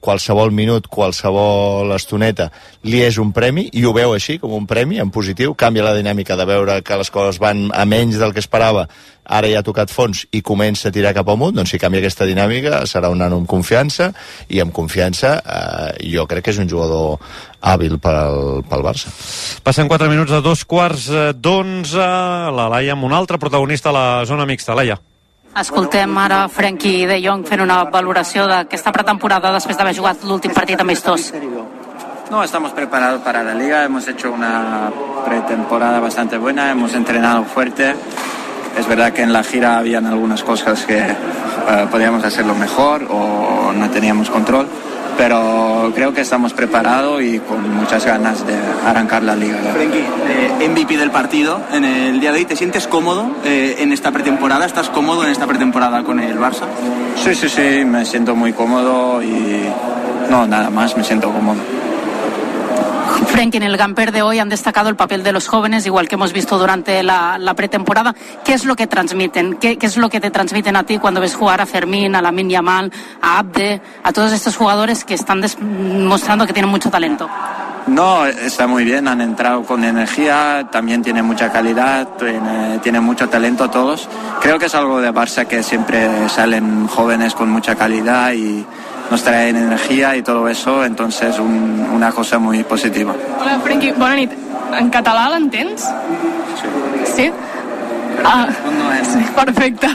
qualsevol minut, qualsevol estoneta li és un premi, i ho veu així, com un premi, en positiu, canvia la dinàmica de veure que les coses van a menys del que esperava, ara ja ha tocat fons i comença a tirar cap amunt, doncs si canvia aquesta dinàmica serà un nano amb confiança, i amb confiança eh, jo crec que és un jugador hàbil pel, pel Barça. Passen quatre minuts de dos quarts d'onze, la Laia amb un altre protagonista a la zona mixta. Laia. Escoltem ara Frenkie de Jong fent una valoració d'aquesta pretemporada després d'haver jugat l'últim partit amistós. No, estamos preparados para la liga, hemos hecho una pretemporada bastante buena, hemos entrenado fuerte. Es verdad que en la gira habían algunas cosas que uh, podíamos hacerlo mejor o no teníamos control, pero creo que estamos preparados y con muchas ganas de arrancar la liga. Frenkie, eh, M V P del partido en el día de hoy, ¿te sientes cómodo eh, en esta pretemporada? ¿Estás cómodo en esta pretemporada con el Barça? Sí, sí, sí, me siento muy cómodo y no, nada más, me siento cómodo. Frenkie, en el Gamper de hoy han destacado el papel de los jóvenes, igual que hemos visto durante la, la pretemporada. ¿Qué es lo que transmiten? ¿Qué, ¿Qué es lo que te transmiten a ti cuando ves jugar a Fermín, a Lamine Yamal, a Abde, a todos estos jugadores que están mostrando que tienen mucho talento? No, está muy bien, han entrado con energía, también tienen mucha calidad, tienen, tienen mucho talento todos. Creo que es algo de Barça que siempre salen jóvenes con mucha calidad y nos traen energía y todo eso, entonces un, una cosa muy positiva. Hola, Frenkie, bona nit. En català l'entens? Sí. Sí? Ah, sí, perfecte.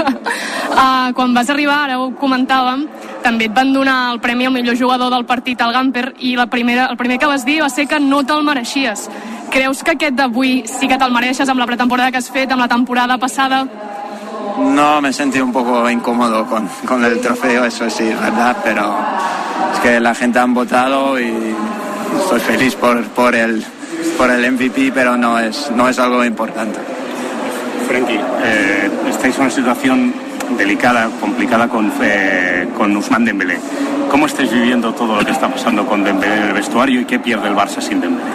Uh, quan vas arribar, ara ho comentàvem, també et van donar el premi al millor jugador del partit al Gamper i la primera, el primer que vas dir va ser que no te'l mereixies. Creus que aquest d'avui sí que te'l mereixes amb la pretemporada que has fet, amb la temporada passada? No, me sentí un poco incómodo con, con el trofeo, eso sí, verdad, pero es que la gente ha votado y estoy feliz por, por, el, por el M V P, pero no es, no es algo importante. Frenkie, eh, estáis en una situación delicada, complicada con, eh, con Ousmane Dembélé. ¿Cómo estáis viviendo todo lo que está pasando con Dembélé en el vestuario y qué pierde el Barça sin Dembélé?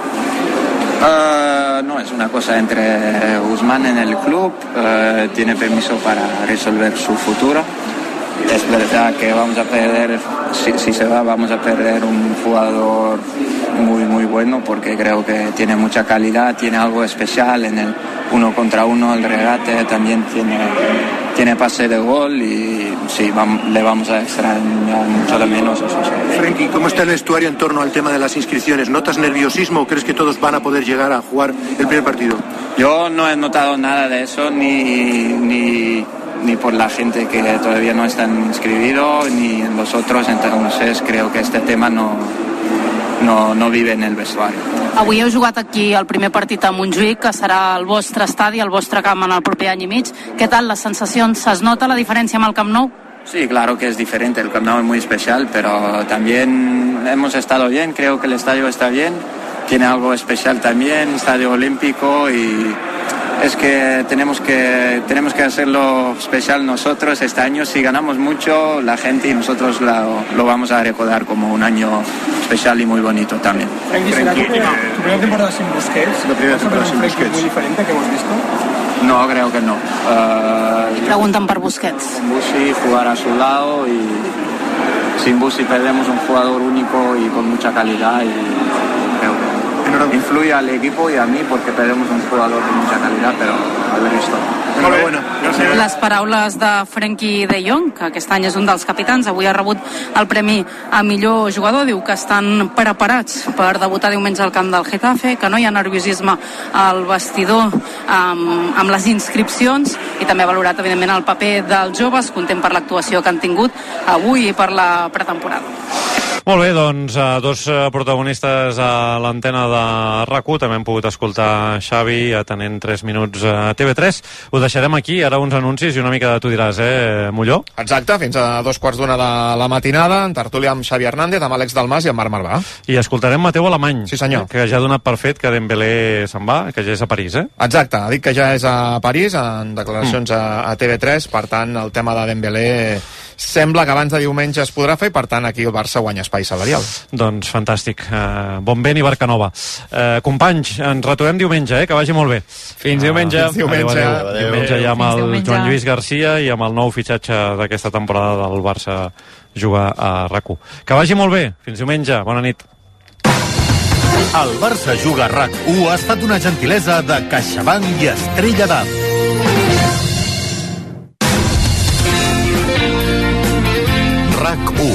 Uh, no, es una cosa entre Ousmane en el club, uh, tiene permiso para resolver su futuro. Es verdad que vamos a perder, si, si se va, vamos a perder un jugador muy, muy bueno, porque creo que tiene mucha calidad, tiene algo especial en el uno contra uno, el regate, también tiene, tiene pase de gol y sí, vamos, le vamos a extrañar mucho de menos. Eso sí. Frenkie, ¿cómo está el vestuario en torno al tema de las inscripciones? ¿Notas nerviosismo o crees que todos van a poder llegar a jugar el primer partido? Yo no he notado nada de eso, ni... ni ni por la gente que todavía no están inscribidos, ni en los otros, entonces creo que este tema no, no, no vive en el vestuario. Avui heu jugat aquí el primer partit a Montjuïc, que serà el vostre estadi, el vostre camp en el proper any i mig. Què tal les sensacions? Es nota la diferència amb el Camp Nou? Sí, claro que es diferente, el Camp Nou es muy especial, pero también hemos estado bien, creo que el estadio está bien, tiene algo especial también, estadio olímpico, y es que tenemos que tenemos que hacerlo especial nosotros este año. Si ganamos mucho, la gente y nosotros lo, lo vamos a recordar como un año especial y muy bonito también. Frenkie, ¿será tu primera, tu primera temporada sin Busquets? La primera temporada sin Busquets. ¿Muy diferente que hemos visto? No, creo que no. Uh, y preguntan por Busquets. Busi, jugar a su lado, y sin Busi perdemos un jugador único y con mucha calidad, y creo que influye al equipo y a mí porque perdemos un jugador de mucha calidad, però haver visto. Enhorabuena. Les paraules de Frenkie de Jong, que aquest any és un dels capitans, avui ha rebut el premi a millor jugador, diu que estan preparats per debutar diumenge al camp del Getafe, que no hi ha nerviosisme al vestidor amb, amb les inscripcions, i també ha valorat evidentment el paper dels joves, content per l'actuació que han tingut avui i per la pretemporada. Molt bé, doncs dos protagonistes a l'antena de RAC u, també hem pogut escoltar Xavi atenent tres minuts a T V tres. Ho deixarem aquí, ara uns anuncis i una mica de tu diràs, eh, Molló? Exacte, fins a dos quarts d'una de la matinada, en tertúlia amb Xavi Hernández, amb Àlex Dalmas i amb Marc Marvà. I escoltarem Mateu Alemany, sí, senyor, que ja ha donat per fet que Dembélé se'n va, que ja és a París, eh? Exacte, ha dit que ja és a París, en declaracions mm. a, a T V tres, per tant, el tema de Dembélé sembla que abans de diumenge es podrà fer, i per tant aquí el Barça guanya espai salarial. Doncs fantàstic, uh, bon vent i Barcanova. Uh, companys, ens retrobem diumenge, eh? Que vagi molt bé. Fins diumenge. Uh, fins diumenge. Adéu, adéu. Adéu. Diumenge ja amb el diumenge. Joan Lluís Garcia i amb el nou fitxatge d'aquesta temporada del Barça jugar a RAC u. Que vagi molt bé, fins diumenge, bona nit. El Barça Juga a RAC u ha estat una gentilesa de CaixaBank i Estrella d'Am. RAC u.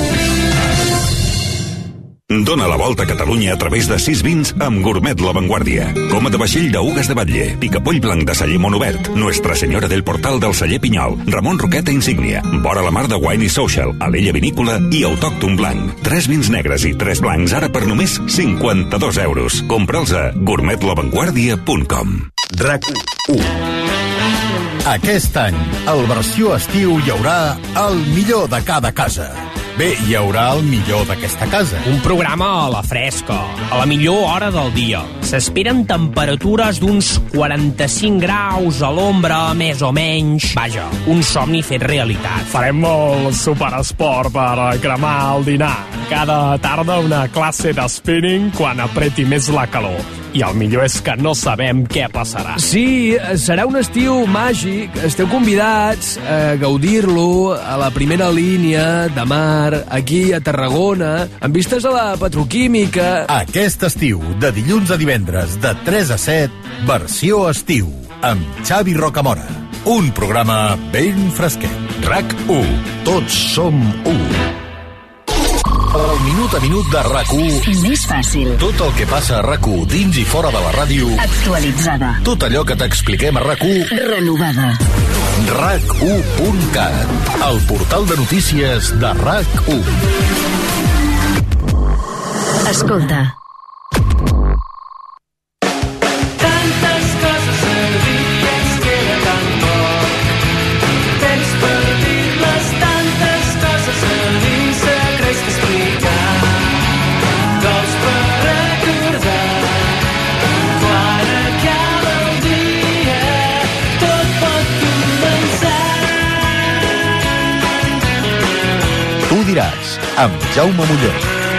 Dóna la volta a Catalunya a través de sis vins amb Gourmet La Vanguardia. Coma de vaixell d'Ugues de Batlle, picapoll blanc de celler Monobert, Nuestra Senyora del Portal del celler Pinyol, Ramon Roqueta Insígnia, Vora la Mar de Wine i Social, Alella Vinícola i Autòcton Blanc. Tres vins negres i tres blancs ara per només cinquanta-dos euros. Compra'ls a gourmet la vanguardia punt com. RAC u. Aquest any, al versió estiu, hi haurà el millor de cada casa. Bé, hi haurà el millor d'aquesta casa. Un programa a la fresca, a la millor hora del dia. S'esperen temperatures d'uns quaranta-cinc graus a l'ombra, més o menys. Vaja, un somni fet realitat. Farem el superesport per cremar el dinar. Cada tarda una classe de spinning quan apreti més la calor. I el millor és que no sabem què passarà. Sí, serà un estiu màgic. Esteu convidats a gaudir-lo a la primera línia de mar, aquí a Tarragona, amb vistes a la petroquímica. Aquest estiu, de dilluns a divendres, de tres a set, versió estiu, amb Xavi Rocamora. Un programa ben fresquet. RAC u. Tots som u. El minut a minut de RAC u. Més fàcil. Tot el que passa a RAC u dins i fora de la ràdio. Actualitzada. Tot allò que t'expliquem a RAC u. Renovada. RAC u punt cat. El portal de notícies de RAC u. Escolta. Tantes coses a dir i ens queda tan poc. Temps per dir-les, tantes coses a dir, secrets que explicar, cols per recordar. Quan acaba el dia, tot pot començar. Tu diràs, amb Jaume Molló.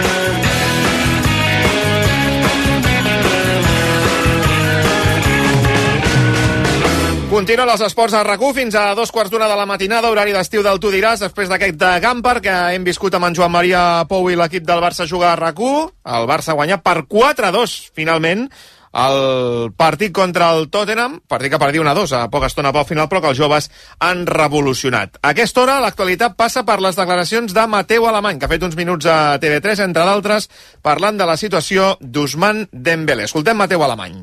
Continuen els esports a RAC u fins a dos quarts d'una de la matinada, horari d'estiu del Tu diràs, després d'aquest de Gampar que hem viscut amb en Joan Maria Pou i l'equip del Barça jugar a RAC u. El Barça ha guanyat per quatre a dos, finalment, el partit contra el Tottenham, partit que perdia una a dos a poca estona pel final, però que els joves han revolucionat. A aquesta hora, l'actualitat passa per les declaracions de Mateu Alemany, que ha fet uns minuts a T V tres, entre d'altres, parlant de la situació d'Ousmane Dembélé. Escoltem Mateu Alemany.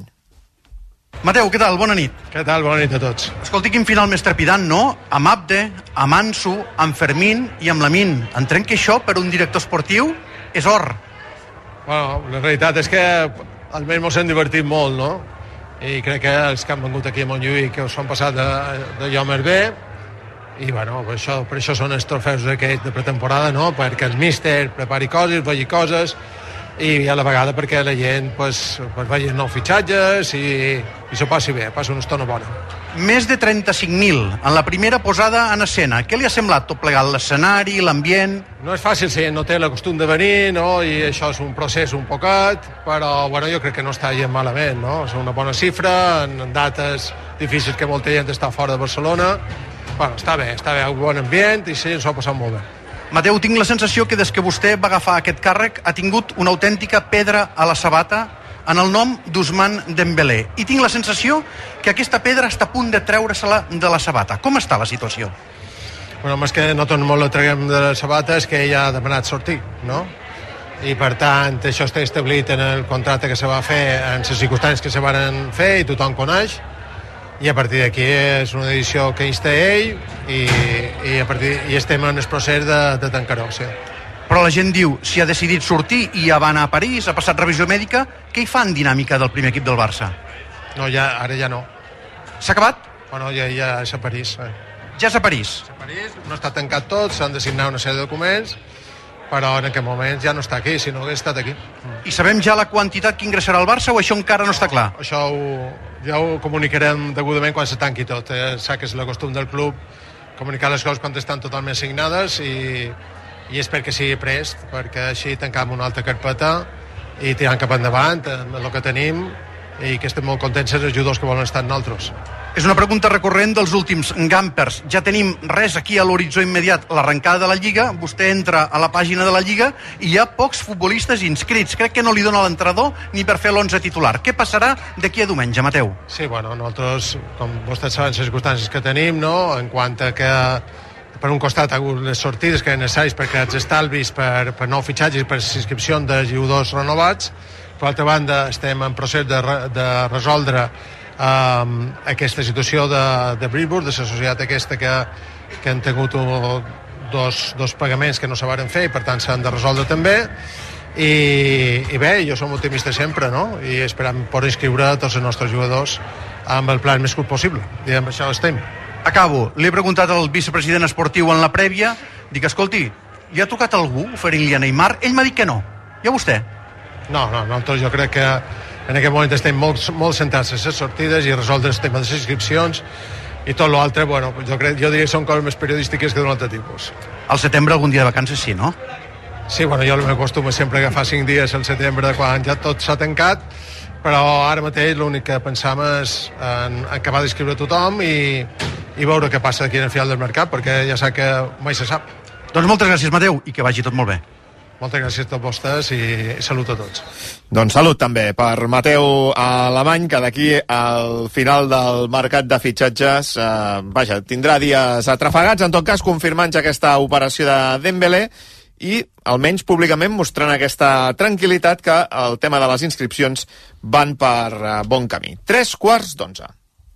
Mateu, què tal? Bona nit. Què tal? Bona nit a tots. Escolti, quin final més trepidant, no? Amb Abde, amb Ansu, amb Fermín i amb Lamine. Entenc que això, per un director esportiu, és or. Bueno, la realitat és que almenys ens hem divertit molt, no? I crec que els que han vengut aquí a Montjuïc que us han passat d'allò més bé. I, bueno, per això, per això són els trofeus aquests de pretemporada, no? Perquè el míster prepari coses, vegi coses, i a la vegada perquè la gent pues, pues vegi nous fitxatges i, i s'ho passi bé, passi una estona bona. Més de trenta-cinc mil en la primera posada en escena. Què li ha semblat tot plegat? L'escenari, l'ambient? No és fàcil, si no té la costum de venir, no? I això és un procés un pocat, però bueno, jo crec que no està gent malament, no? És una bona xifra, en dates difícils que molta gent està fora de Barcelona. Bueno, està bé, està bé, un bon ambient i sí, ens ho ha passat molt bé. Mateu, tinc la sensació que des que vostè va agafar aquest càrrec ha tingut una autèntica pedra a la sabata en el nom d'Ousmane Dembélé. I tinc la sensació que aquesta pedra està a punt de treure-se-la de la sabata. Com està la situació? Bueno, més que no tot molt la traguem de la sabata és que ella ha demanat sortir, no? I per tant, això està establit en el contracte que se va fer, en les circumstàncies que se van fer i tothom coneix. I a partir d'aquí és una decisió que insta ell i, i, a partir, i estem en el procés de, de tancar-ho, sí. Però la gent diu, si ha decidit sortir i ja va anar a París, ha passat revisió mèdica, què hi fa en dinàmica del primer equip del Barça? No, ja, ara ja no. S'ha acabat? Bueno, ja, ja és a París. Eh. Ja és a París? És a París, no està tancat tot, s'han de signar una sèrie de documents, però en aquest moment ja no està aquí, sinó que ha estat aquí. I sabem ja la quantitat que ingressarà al Barça o això encara no està clar? No, això ho, ja ho comunicarem degudament quan se tanqui tot. Eh, sap que és la costum del club comunicar les coses quan estan totalment signades i, i espero que sigui prest, perquè així tancam una altra carpeta i tirant cap endavant amb el que tenim i que estem molt contents els jugadors que volen estar amb nosaltres. És una pregunta recurrent dels últims Gampers. Ja tenim res aquí a l'horitzó immediat, l'arrencada de la Lliga. Vostè entra a la pàgina de la Lliga i hi ha pocs futbolistes inscrits. Crec que no li dona l'entrenador ni per fer l'onze titular. Què passarà d'aquí a diumenge, Mateu? Sí, bueno, nosaltres, com vostès saben, les circumstàncies que tenim, no?, en quant a que per un costat ha hagut les sortides que eren necessaris perquè els estalvis per, per nou fitxatges i per inscripció de jugadors renovats. Per altra banda, estem en procés de, re, de resoldre um, aquesta situació de, de Breedburg, de la societat aquesta que, que han tingut dos, dos pagaments que no se varen fer i per tant s'han de resoldre també. I, i bé, jo som optimista sempre, no? I esperem poder inscriure tots els nostres jugadors amb el plan més curt possible, i amb això estem. Acabo. Li he preguntat al vicepresident esportiu en la prèvia, dic, escolti, li ha tocat algú oferint-li a Neymar? Ell m'ha dit que no. I a vostè? No, no, nosaltres jo crec que en aquest moment estem molt, molt centrats en les sortides i resoldre el tema de les inscripcions i tot l'altre, bueno, jo, crec, jo diria que són coses més periodístiques que d'un altre tipus. Al setembre algun dia de vacances sí, no? Sí, bueno, jo m'acostumo sempre a agafar cinc dies al setembre quan ja tot s'ha tancat, però ara mateix l'únic que pensam és en acabar d'escriure tothom i, i veure què passa aquí en el final del mercat, perquè ja sap que mai se sap. Doncs moltes gràcies, Mateu, i que vagi tot molt bé. Moltes gràcies a tots vostès i salut a tots. Doncs salut també per Mateu Alemany, que d'aquí al final del mercat de fitxatges eh, vaja, tindrà dies atrafegats, en tot cas confirmant ja aquesta operació de Dembélé i almenys públicament mostrant aquesta tranquil·litat que el tema de les inscripcions van per eh, bon camí. Tres quarts d'onze.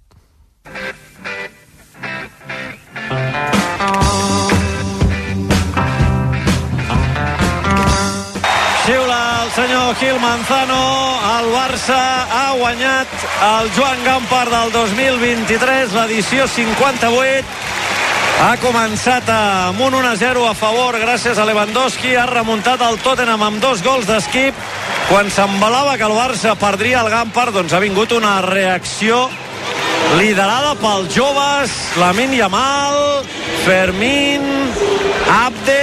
Xiula el senyor Gil Manzano, el Barça ha guanyat el Joan Gamper del dos mil vint-i-tres, l'edició cinquanta-vuit. Ha començat amb un un a zero a favor gràcies a Lewandowski, ha remuntat el Tottenham amb dos gols d'Skip. Quan semblava que el Barça perdria el Gamper, doncs ha vingut una reacció liderada pels joves, Lamine Yamal, Fermín, Abde,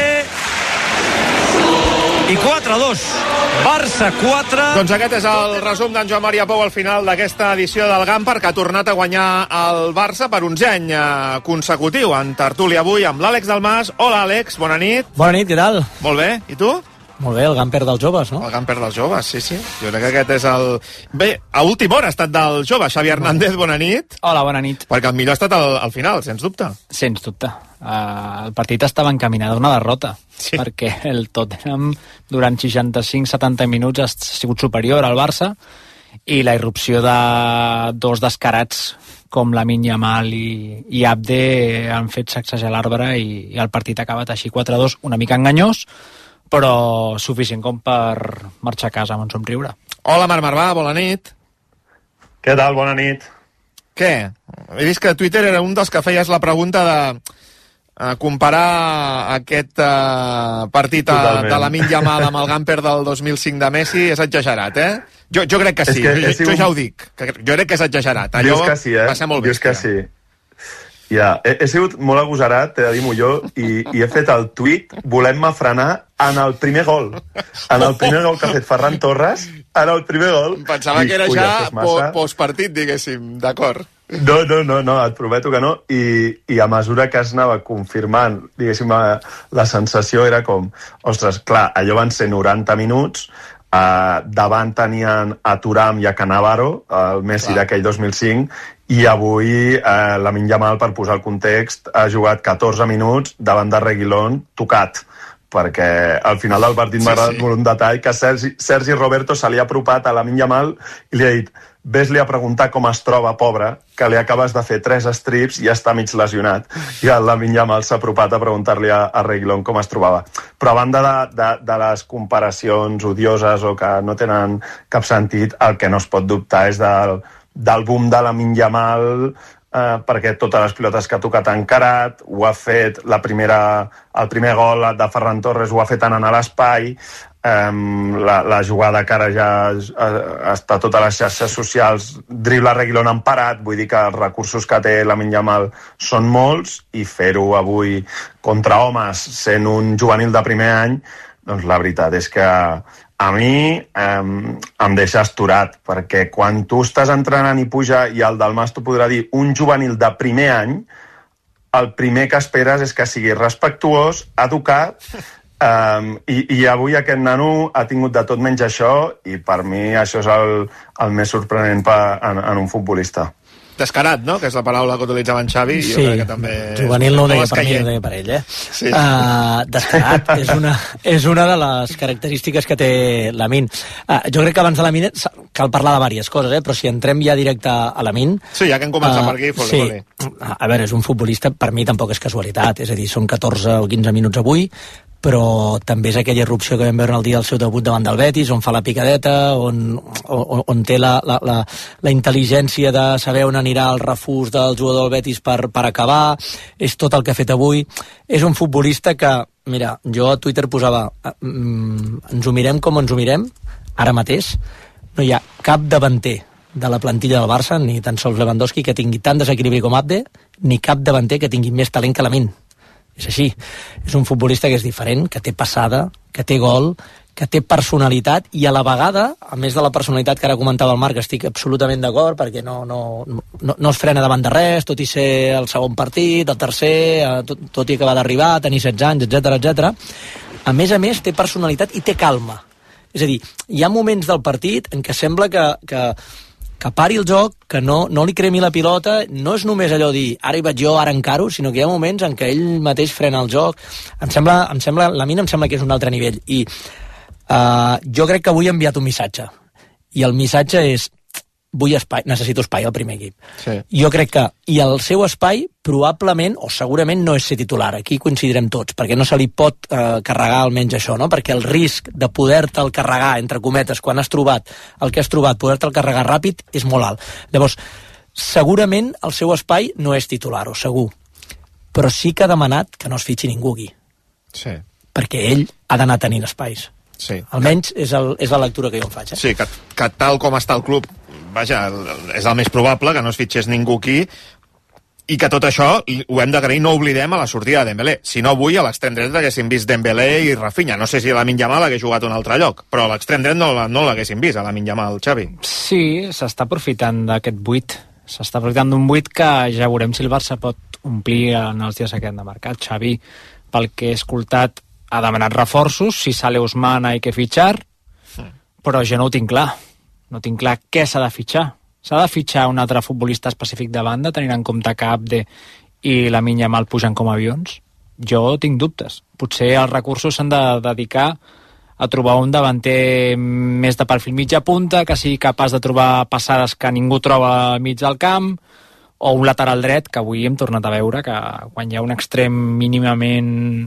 i quatre a dos. Barça quatre. Doncs aquest és el resum d'en Joan Maria Pou al final d'aquesta edició del Gamper, que ha tornat a guanyar el Barça per onzè any consecutiu. En tertúlia avui amb l'Àlex Dalmas. Hola, Àlex, bona nit. Bona nit, què tal? Molt bé, i tu? Molt bé, el Gamper dels joves, no? El Gamper dels joves, sí, sí. Jo crec que aquest és el... Bé, a última hora ha estat del jove. Xavi Hernández, bona nit. Hola, bona nit. Perquè el millor ha estat al, al final, sens dubte. Sens dubte. Uh, el partit estava encaminat a una derrota, sí. Perquè el Tottenham durant seixanta-cinc setanta minuts ha sigut superior al Barça i la irrupció de dos descarats com Lamine Yamal i, i Abde han fet sacsejar l'arbre i, i el partit ha acabat així quatre a dos, una mica enganyós, però suficient com per marxar a casa amb un somriure. Hola, Marc Marvà, bona nit. Què tal, bona nit. Què? He vist que Twitter era un dels que feies la pregunta de uh, comparar aquest uh, partit a, de Lamine Yamal amb el Gamper del dos mil cinc de Messi és exagerat, eh? Jo, jo crec que sí, que jo, jo ja ho dic. Que, jo crec que és exagerat. Allò que sí, eh? va ser molt bé. Dius que sí. Ja, he, he sigut molt agosarat, t'he de dir jo, i, i he fet el tuit volent-me frenar en el primer gol. En el primer gol que ha fet Ferran Torres, en el primer gol. Pensava I, que era ui, ja massa... postpartit, diguéssim, d'acord. No, no, no, no, et prometo que no. I, i a mesura que es anava confirmant, diguéssim, la sensació era com, ostres, clar, allò van ser noranta minuts, Uh, davant tenien a Thuram i a Cannavaro, el Messi Clar. d'aquell dos mil cinc, i avui uh, Lamine Yamal, per posar el context, ha jugat catorze minuts davant de Reguilón tocat, perquè al final del partit sí, m'ha agradat sí. molt un detall, que Sergi, Sergi Roberto se li ha apropat a Lamine Yamal i li ha dit, ves-li a preguntar com es troba, pobre, que li acabes de fer tres strips i ja està mig lesionat. I el Lamine Yamal s'ha apropat a preguntar-li a, a Reguilón com es trobava. Però a banda de, de, de les comparacions odioses o que no tenen cap sentit, el que no es pot dubtar és del, del boom de Lamine Yamal, eh, perquè totes les pilotes que ha tocat ha encarat, ho ha fet la primera, el primer gol de Ferran Torres, ho ha fet anant a l'espai, Um, la, la jugada que ara ja està a totes les xarxes socials, dribla Reguilón emparat, vull dir que els recursos que té Lamine Yamal són molts, i fer-ho avui contra homes sent un juvenil de primer any, doncs la veritat és que a mi um, em deixa astorat, perquè quan tu estàs entrenant i puja, i el Dalmas t'ho podrà dir, un juvenil de primer any, el primer que esperes és que sigui respectuós, educat, Um, i, i avui aquest nano ha tingut de tot menys això, i per mi això és el, el més sorprenent pa, en, en un futbolista. Descarat, no?, que és la paraula que utilitza en Xavi. Sí, jo crec que també juvenil no ho deia per mi, ho deia per ell, eh? Sí. Uh, descarat és una, és una de les característiques que té Lamine. Uh, jo crec que abans de Lamine cal parlar de diverses coses, eh? Però si entrem ja directe a Lamine... Sí, ja que hem començat uh, per aquí, foli, sí. foli. A veure, és un futbolista, per mi tampoc és casualitat, és a dir, són catorze o quinze minuts avui, però també és aquella irrupció que vam veure el dia del seu debut davant del Betis, on fa la picadeta, on, on, on té la, la, la, la intel·ligència de saber on anirà el refús del jugador del Betis per, per acabar, és tot el que ha fet avui. És un futbolista que, mira, jo a Twitter posava, mm, ens ho mirem com ens ho mirem, ara mateix, no hi ha cap davanter de la plantilla del Barça, ni tan sols Lewandowski, que tingui tant desequilibri com Abde, ni cap davanter que tingui més talent que Lamine. És així, és un futbolista que és diferent, que té passada, que té gol, que té personalitat, i a la vegada, a més de la personalitat que ara comentava el Marc, estic absolutament d'acord, perquè no, no, no, no es frena davant de res, tot i ser el segon partit, el tercer, tot, tot i acabar d'arribar, tenir setze anys, etcètera, etcètera. A més a més, té personalitat i té calma. És a dir, hi ha moments del partit en què sembla que, que que pari el joc, que no, no li cremi la pilota, no és només allò dir ara hi vaig jo, ara encaro, sinó que hi ha moments en què ell mateix frena el joc. Em sembla, em sembla, Lamine em sembla que és un altre nivell, i uh, jo crec que avui ha enviat un missatge, i el missatge és vull espai, necessito espai al primer equip. Sí. Jo crec que, i el seu espai probablement, o segurament no és ser titular, aquí coincidirem tots, perquè no se li pot eh, carregar almenys això, no? Perquè el risc de poder-te'l carregar, entre cometes, quan has trobat el que has trobat, poder-te'l carregar ràpid, és molt alt. Llavors, segurament el seu espai no és titular-ho, segur, però sí que ha demanat que no es fitxi ningú aquí. Sí. Perquè ell ha d'anar tenint espais. Sí. Almenys és, el, és la lectura que jo en faig. Eh? Sí, que, que tal com està el club, vaja, és el més probable que no es fitxés ningú aquí, i que tot això ho hem d'agrair, no oblidem, a la sortida de Dembélé. Si no, avui a l'extrem dret haguéssim vist Dembélé i Rafinha. No sé si a Lamine Yamal hagués jugat a un altre lloc, però a l'extrem dret no, no l'haguéssim vist, a Lamine Yamal, Xavi. Sí, s'està aprofitant d'aquest buit. S'està aprofitant d'un buit que ja veurem si el Barça pot omplir en els dies aquest de mercat. Xavi, pel que he escoltat, ha demanat reforços, si sale Ousmane hay que fitxar, però jo no ho tinc clar. No tinc clar què s'ha de fitxar. S'ha de fitxar un altre futbolista específic de banda, tenint en compte que Abde i Lamine Yamal pugen com a avions? Jo tinc dubtes. Potser els recursos s'han de dedicar a trobar un davanter més de perfil mitja punta, que sigui capaç de trobar passades que ningú troba al mig del camp, o un lateral dret, que avui hem tornat a veure que quan hi ha un extrem mínimament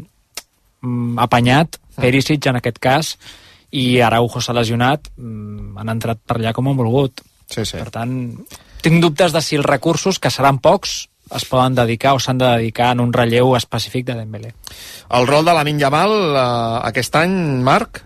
apanyat, Perisic en aquest cas, i Araujo s'ha lesionat, han entrat per allà com han volgut. Sí, sí. Per tant, tinc dubtes de si els recursos, que seran pocs, es poden dedicar o s'han de dedicar en un relleu específic de Dembélé. El rol de Lamine Yamal eh, aquest any, Marc?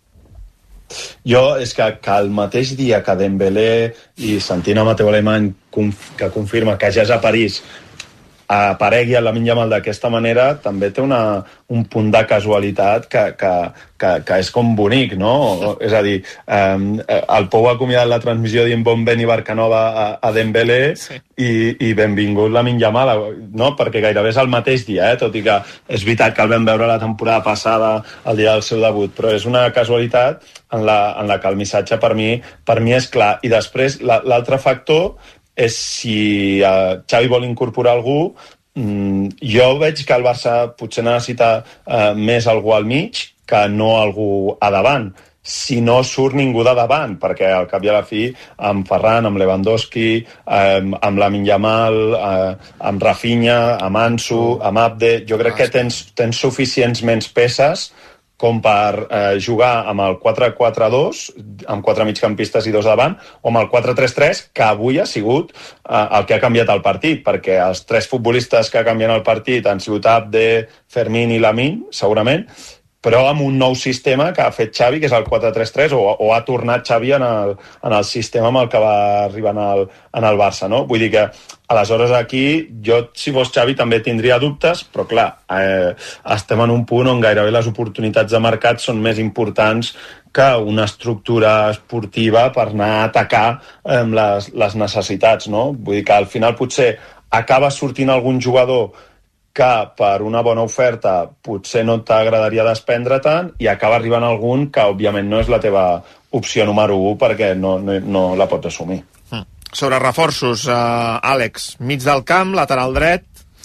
Jo, és que, que el mateix dia que Dembélé i Santino Mateu Alemany conf, que confirma que ja és a París, aparegui a Lamine Yamal d'aquesta manera, també té una, un punt de casualitat que, que, que, que és com bonic, no? És a dir, eh, el Pou ha acomiadat la transmissió dient bon veni Barcanova a, a Dembélé, sí. i, i benvingut Lamine Yamal, no? Perquè gairebé és el mateix dia, eh? Tot i que és veritat que el vam veure la temporada passada, el dia del seu debut, però és una casualitat en la, en la que el missatge per mi, per mi és clar. I després, l'altre factor és si uh, Xavi vol incorporar algú, mm, jo veig que el Barça potser necessita uh, més algú al mig que no algú a davant. Si no surt ningú de davant, perquè al cap i a la fi, amb Ferran, amb Lewandowski, um, amb Lamine Yamal, uh, amb Rafinha, amb Ansu, amb Abde, jo crec que tens, tens suficients menys peces com per eh, jugar amb el quatre quatre dos, amb quatre migcampistes i dos davant, o amb el quatre tres tres, que avui ha sigut eh, el que ha canviat el partit, perquè els tres futbolistes que canvien el partit han sigut Abde, Fermín i Lamine, segurament, però amb un nou sistema que ha fet Xavi, que és el quatre tres tres, o, o ha tornat Xavi en el, en el sistema amb el que va arribar en el, en el Barça, no? Vull dir que, aleshores, aquí, jo, si fos Xavi, també tindria dubtes, però, clar, eh, estem en un punt on gairebé les oportunitats de mercat són més importants que una estructura esportiva per anar a atacar eh, les, les necessitats, no? Vull dir que, al final, potser acaba sortint algun jugador que per una bona oferta potser no t'agradaria desprendre tant i acaba arribant algun que, òbviament, no és la teva opció número u perquè no, no, no la pots assumir. Mm. Sobre reforços, uh, Àlex, mig del camp, lateral dret...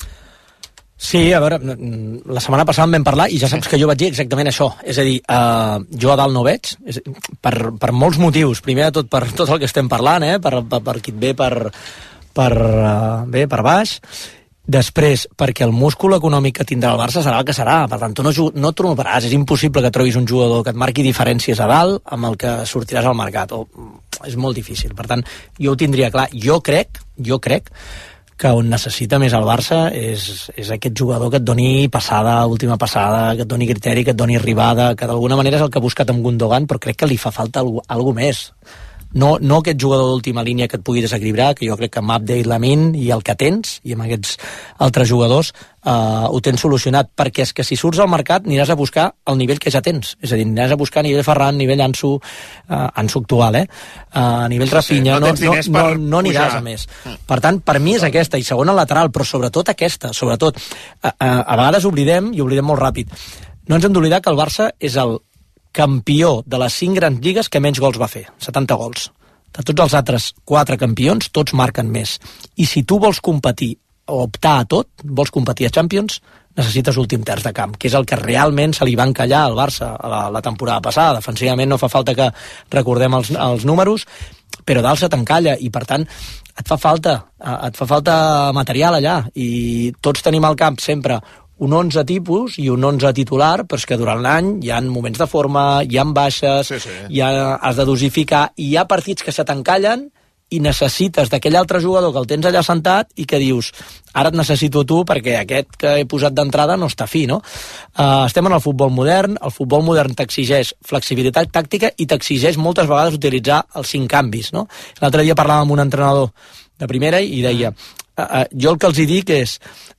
Sí, a veure, la setmana passada en vam parlar i ja saps que jo vaig dir exactament això. És a dir, uh, jo a dalt no veig, és, per, per molts motius. Primer de tot per tot el que estem parlant, eh? per, per, per qui et ve per, per, uh, bé, per baix. Després, perquè el múscul econòmic que tindrà el Barça serà el que serà. Per tant, tu no, no trobaràs. És impossible que trobis un jugador que et marqui diferències a dalt amb el que sortiràs al mercat. O, és molt difícil. Per tant, jo ho tindria clar. Jo crec, jo crec que on necessita més el Barça és, és aquest jugador que et doni passada, última passada, que et doni criteri, que et doni arribada, que d'alguna manera és el que ha buscat amb Gundogan, però crec que li fa falta alguna més. No, no aquest jugador d'última línia que et pugui desequilibrar, que jo crec que amb Abde i Lamine i el que tens, i amb aquests altres jugadors, eh, ho tens solucionat, perquè és que si surts al mercat aniràs a buscar el nivell que ja tens, és a dir, aniràs a buscar nivell Ferran, nivell Ansu, eh, Ansu actual, eh? A nivell Rafinha, sí, sí. no, no, no, no, no aniràs a més. Per tant, per mi és aquesta, i segona lateral, però sobretot aquesta, sobretot, a, a, a vegades oblidem, i oblidem molt ràpid, no ens hem d'oblidar que el Barça és el campió de les cinc grans lligues que menys gols va fer, setanta gols. De tots els altres quatre campions, tots marquen més. I si tu vols competir o optar a tot, vols competir a Champions, necessites últim terç de camp, que és el que realment se li va encallar al Barça la, la temporada passada. Defensivament no fa falta que recordem els, els números, però dalt se t'encalla i, per tant, et fa falta, et fa falta material allà. I tots tenim al camp sempre un onze tipus i un onze titular, però és que durant l'any hi ha moments de forma, hi ha baixes, sí, sí. Ja has de dosificar, i hi ha partits que se t'encallen i necessites d'aquell altre jugador que el tens allà sentat i que dius, ara et necessito tu perquè aquest que he posat d'entrada no està fi, no? Uh, estem en el futbol modern, el futbol modern t'exigeix flexibilitat tàctica i t'exigeix moltes vegades utilitzar els cinc canvis, no? L'altre dia parlàvem amb un entrenador de primera i deia, uh, uh, jo el que els hi dic és...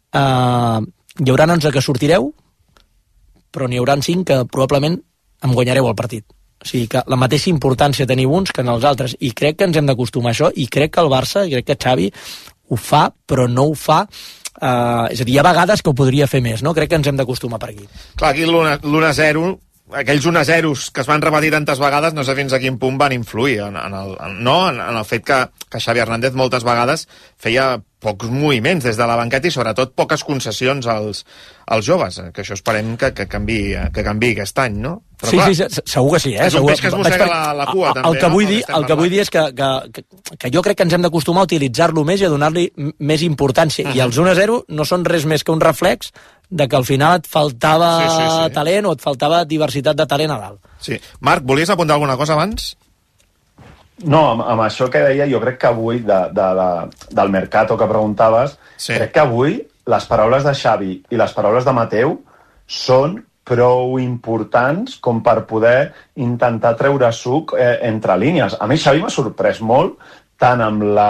Uh, hi haurà onze que sortireu, però n'hi haurà cinc que probablement em guanyareu el partit. O sigui que la mateixa importància teniu uns que en els altres, i crec que ens hem d'acostumar a això, i crec que el Barça, i crec que Xavi ho fa, però no ho fa... Uh, és a dir, hi ha vegades que ho podria fer més, no? Crec que ens hem d'acostumar per aquí. Clar, aquí l'u a zero, aquells u a zero que es van repetir tantes vegades, no sé fins a quin punt van influir en, en, el, en, no? en, en el fet que, que Xavi Hernández moltes vegades feia pocs moviments des de la banqueta i sobretot poques concessions als, als joves, que això esperem que, que, canvi, que canvi aquest any, no? Però, sí, clar, sí, segur que sí. Eh? És un peix que es mossega la, la cua, també. El que, no? vull dir, el que vull dir és que, que, que jo crec que ens hem d'acostumar a utilitzar-lo més i a donar-li més importància. Uh-huh. I els u a zero no són res més que un reflex de que al final et faltava sí, sí, sí. talent o et faltava diversitat de talent a dalt. Sí. Marc, volies apuntar alguna cosa abans? No, amb, amb això que deia, jo crec que avui, de, de, de, del Mercato que preguntaves, sí. crec que avui les paraules de Xavi i les paraules de Mateu són prou importants com per poder intentar treure suc eh, entre línies. A mi Xavi m'ha sorprès molt, tant amb la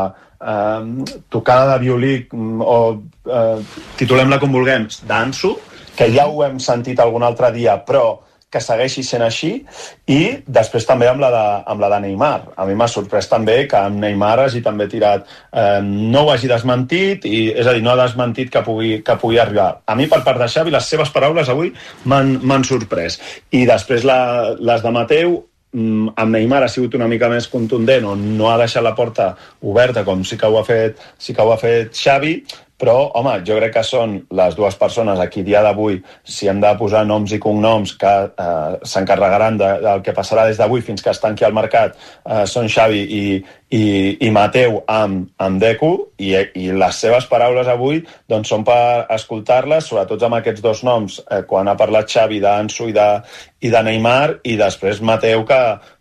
eh, tocada de violí o eh, titulem-la com vulguem, d'Ansu, que ja ho hem sentit algun altre dia, però que segueixi sent així, i després també amb la de, amb la de Neymar. A mi m'ha sorprès també que amb Neymar hagi també tirat, eh, no ho hagi desmentit, i, és a dir, no ha desmentit que pugui, que pugui arribar. A mi, per part de Xavi, les seves paraules avui m'han sorprès. I després la, les de Mateu, amb Neymar ha sigut una mica més contundent, on no ha deixat la porta oberta, com sí que ho ha fet, sí que ho ha fet Xavi, però, home, jo crec que són les dues persones a qui dia d'avui, si hem de posar noms i cognoms que eh, s'encarregaran de, del que passarà des d'avui fins que es tanqui el mercat, eh, són Xavi i, i, i Mateu amb, amb Deco, i, i les seves paraules avui doncs, són per escoltar-les, sobretot amb aquests dos noms, eh, quan ha parlat Xavi d'Ansu i de, i de Neymar, i després Mateu, que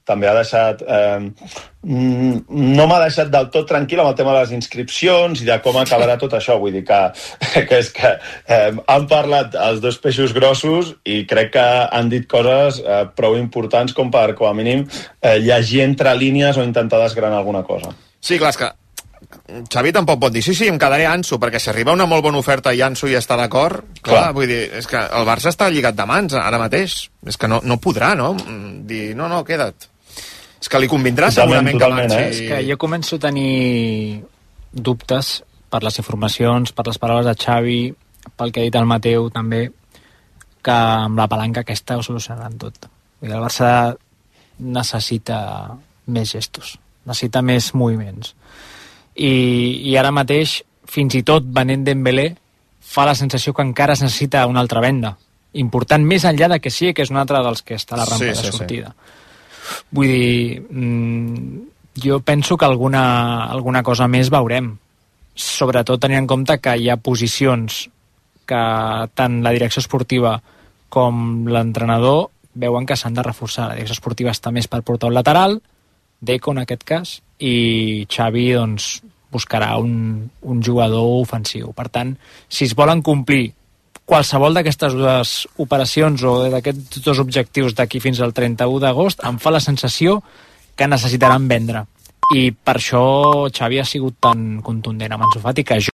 també ha deixat... Eh, no m'ha deixat del tot tranquil amb el tema de les inscripcions i de com acabarà tot això. Vull dir que, que és que eh, han parlat els dos peixos grossos i crec que han dit coses eh, prou importants com per, com a mínim, eh, llegir entre línies o intentar desgranar alguna cosa. Sí, clar, és que Xavi tampoc pot dir, sí, sí, em quedaré a Ansu, perquè si arriba una molt bona oferta i Ansu hi està d'acord, clar, clar, vull dir, és que el Barça està lligat de mans ara mateix, és que no, no podrà, no? Dir, no, no, queda't. És que li convindrà segurament que marxi. Eh? És que jo començo a tenir dubtes per les informacions, per les paraules de Xavi, pel que ha dit el Mateu també, que amb la palanca aquesta ho solucionaran tot. El Barça necessita més gestos, necessita més moviments. I, i ara mateix, fins i tot venent Dembélé, fa la sensació que encara es necessita una altra venda. Important, més enllà de que sí, que és un altre dels que està a la rampa sí, de sí, sortida. Sí. Vull dir, mmm, jo penso que alguna, alguna cosa més veurem, sobretot tenint en compte que hi ha posicions que tant la direcció esportiva com l'entrenador veuen que s'han de reforçar. La direcció esportiva està més per portar un lateral, Deco en aquest cas, i Xavi doncs, buscarà un, un jugador ofensiu. Per tant, si es volen complir qualsevol d'aquestes dues operacions o d'aquests dos objectius d'aquí fins al trenta-u d'agost, em fa la sensació que necessitaran vendre. I per això Xavi ha sigut tan contundent amb Ansu Fati, que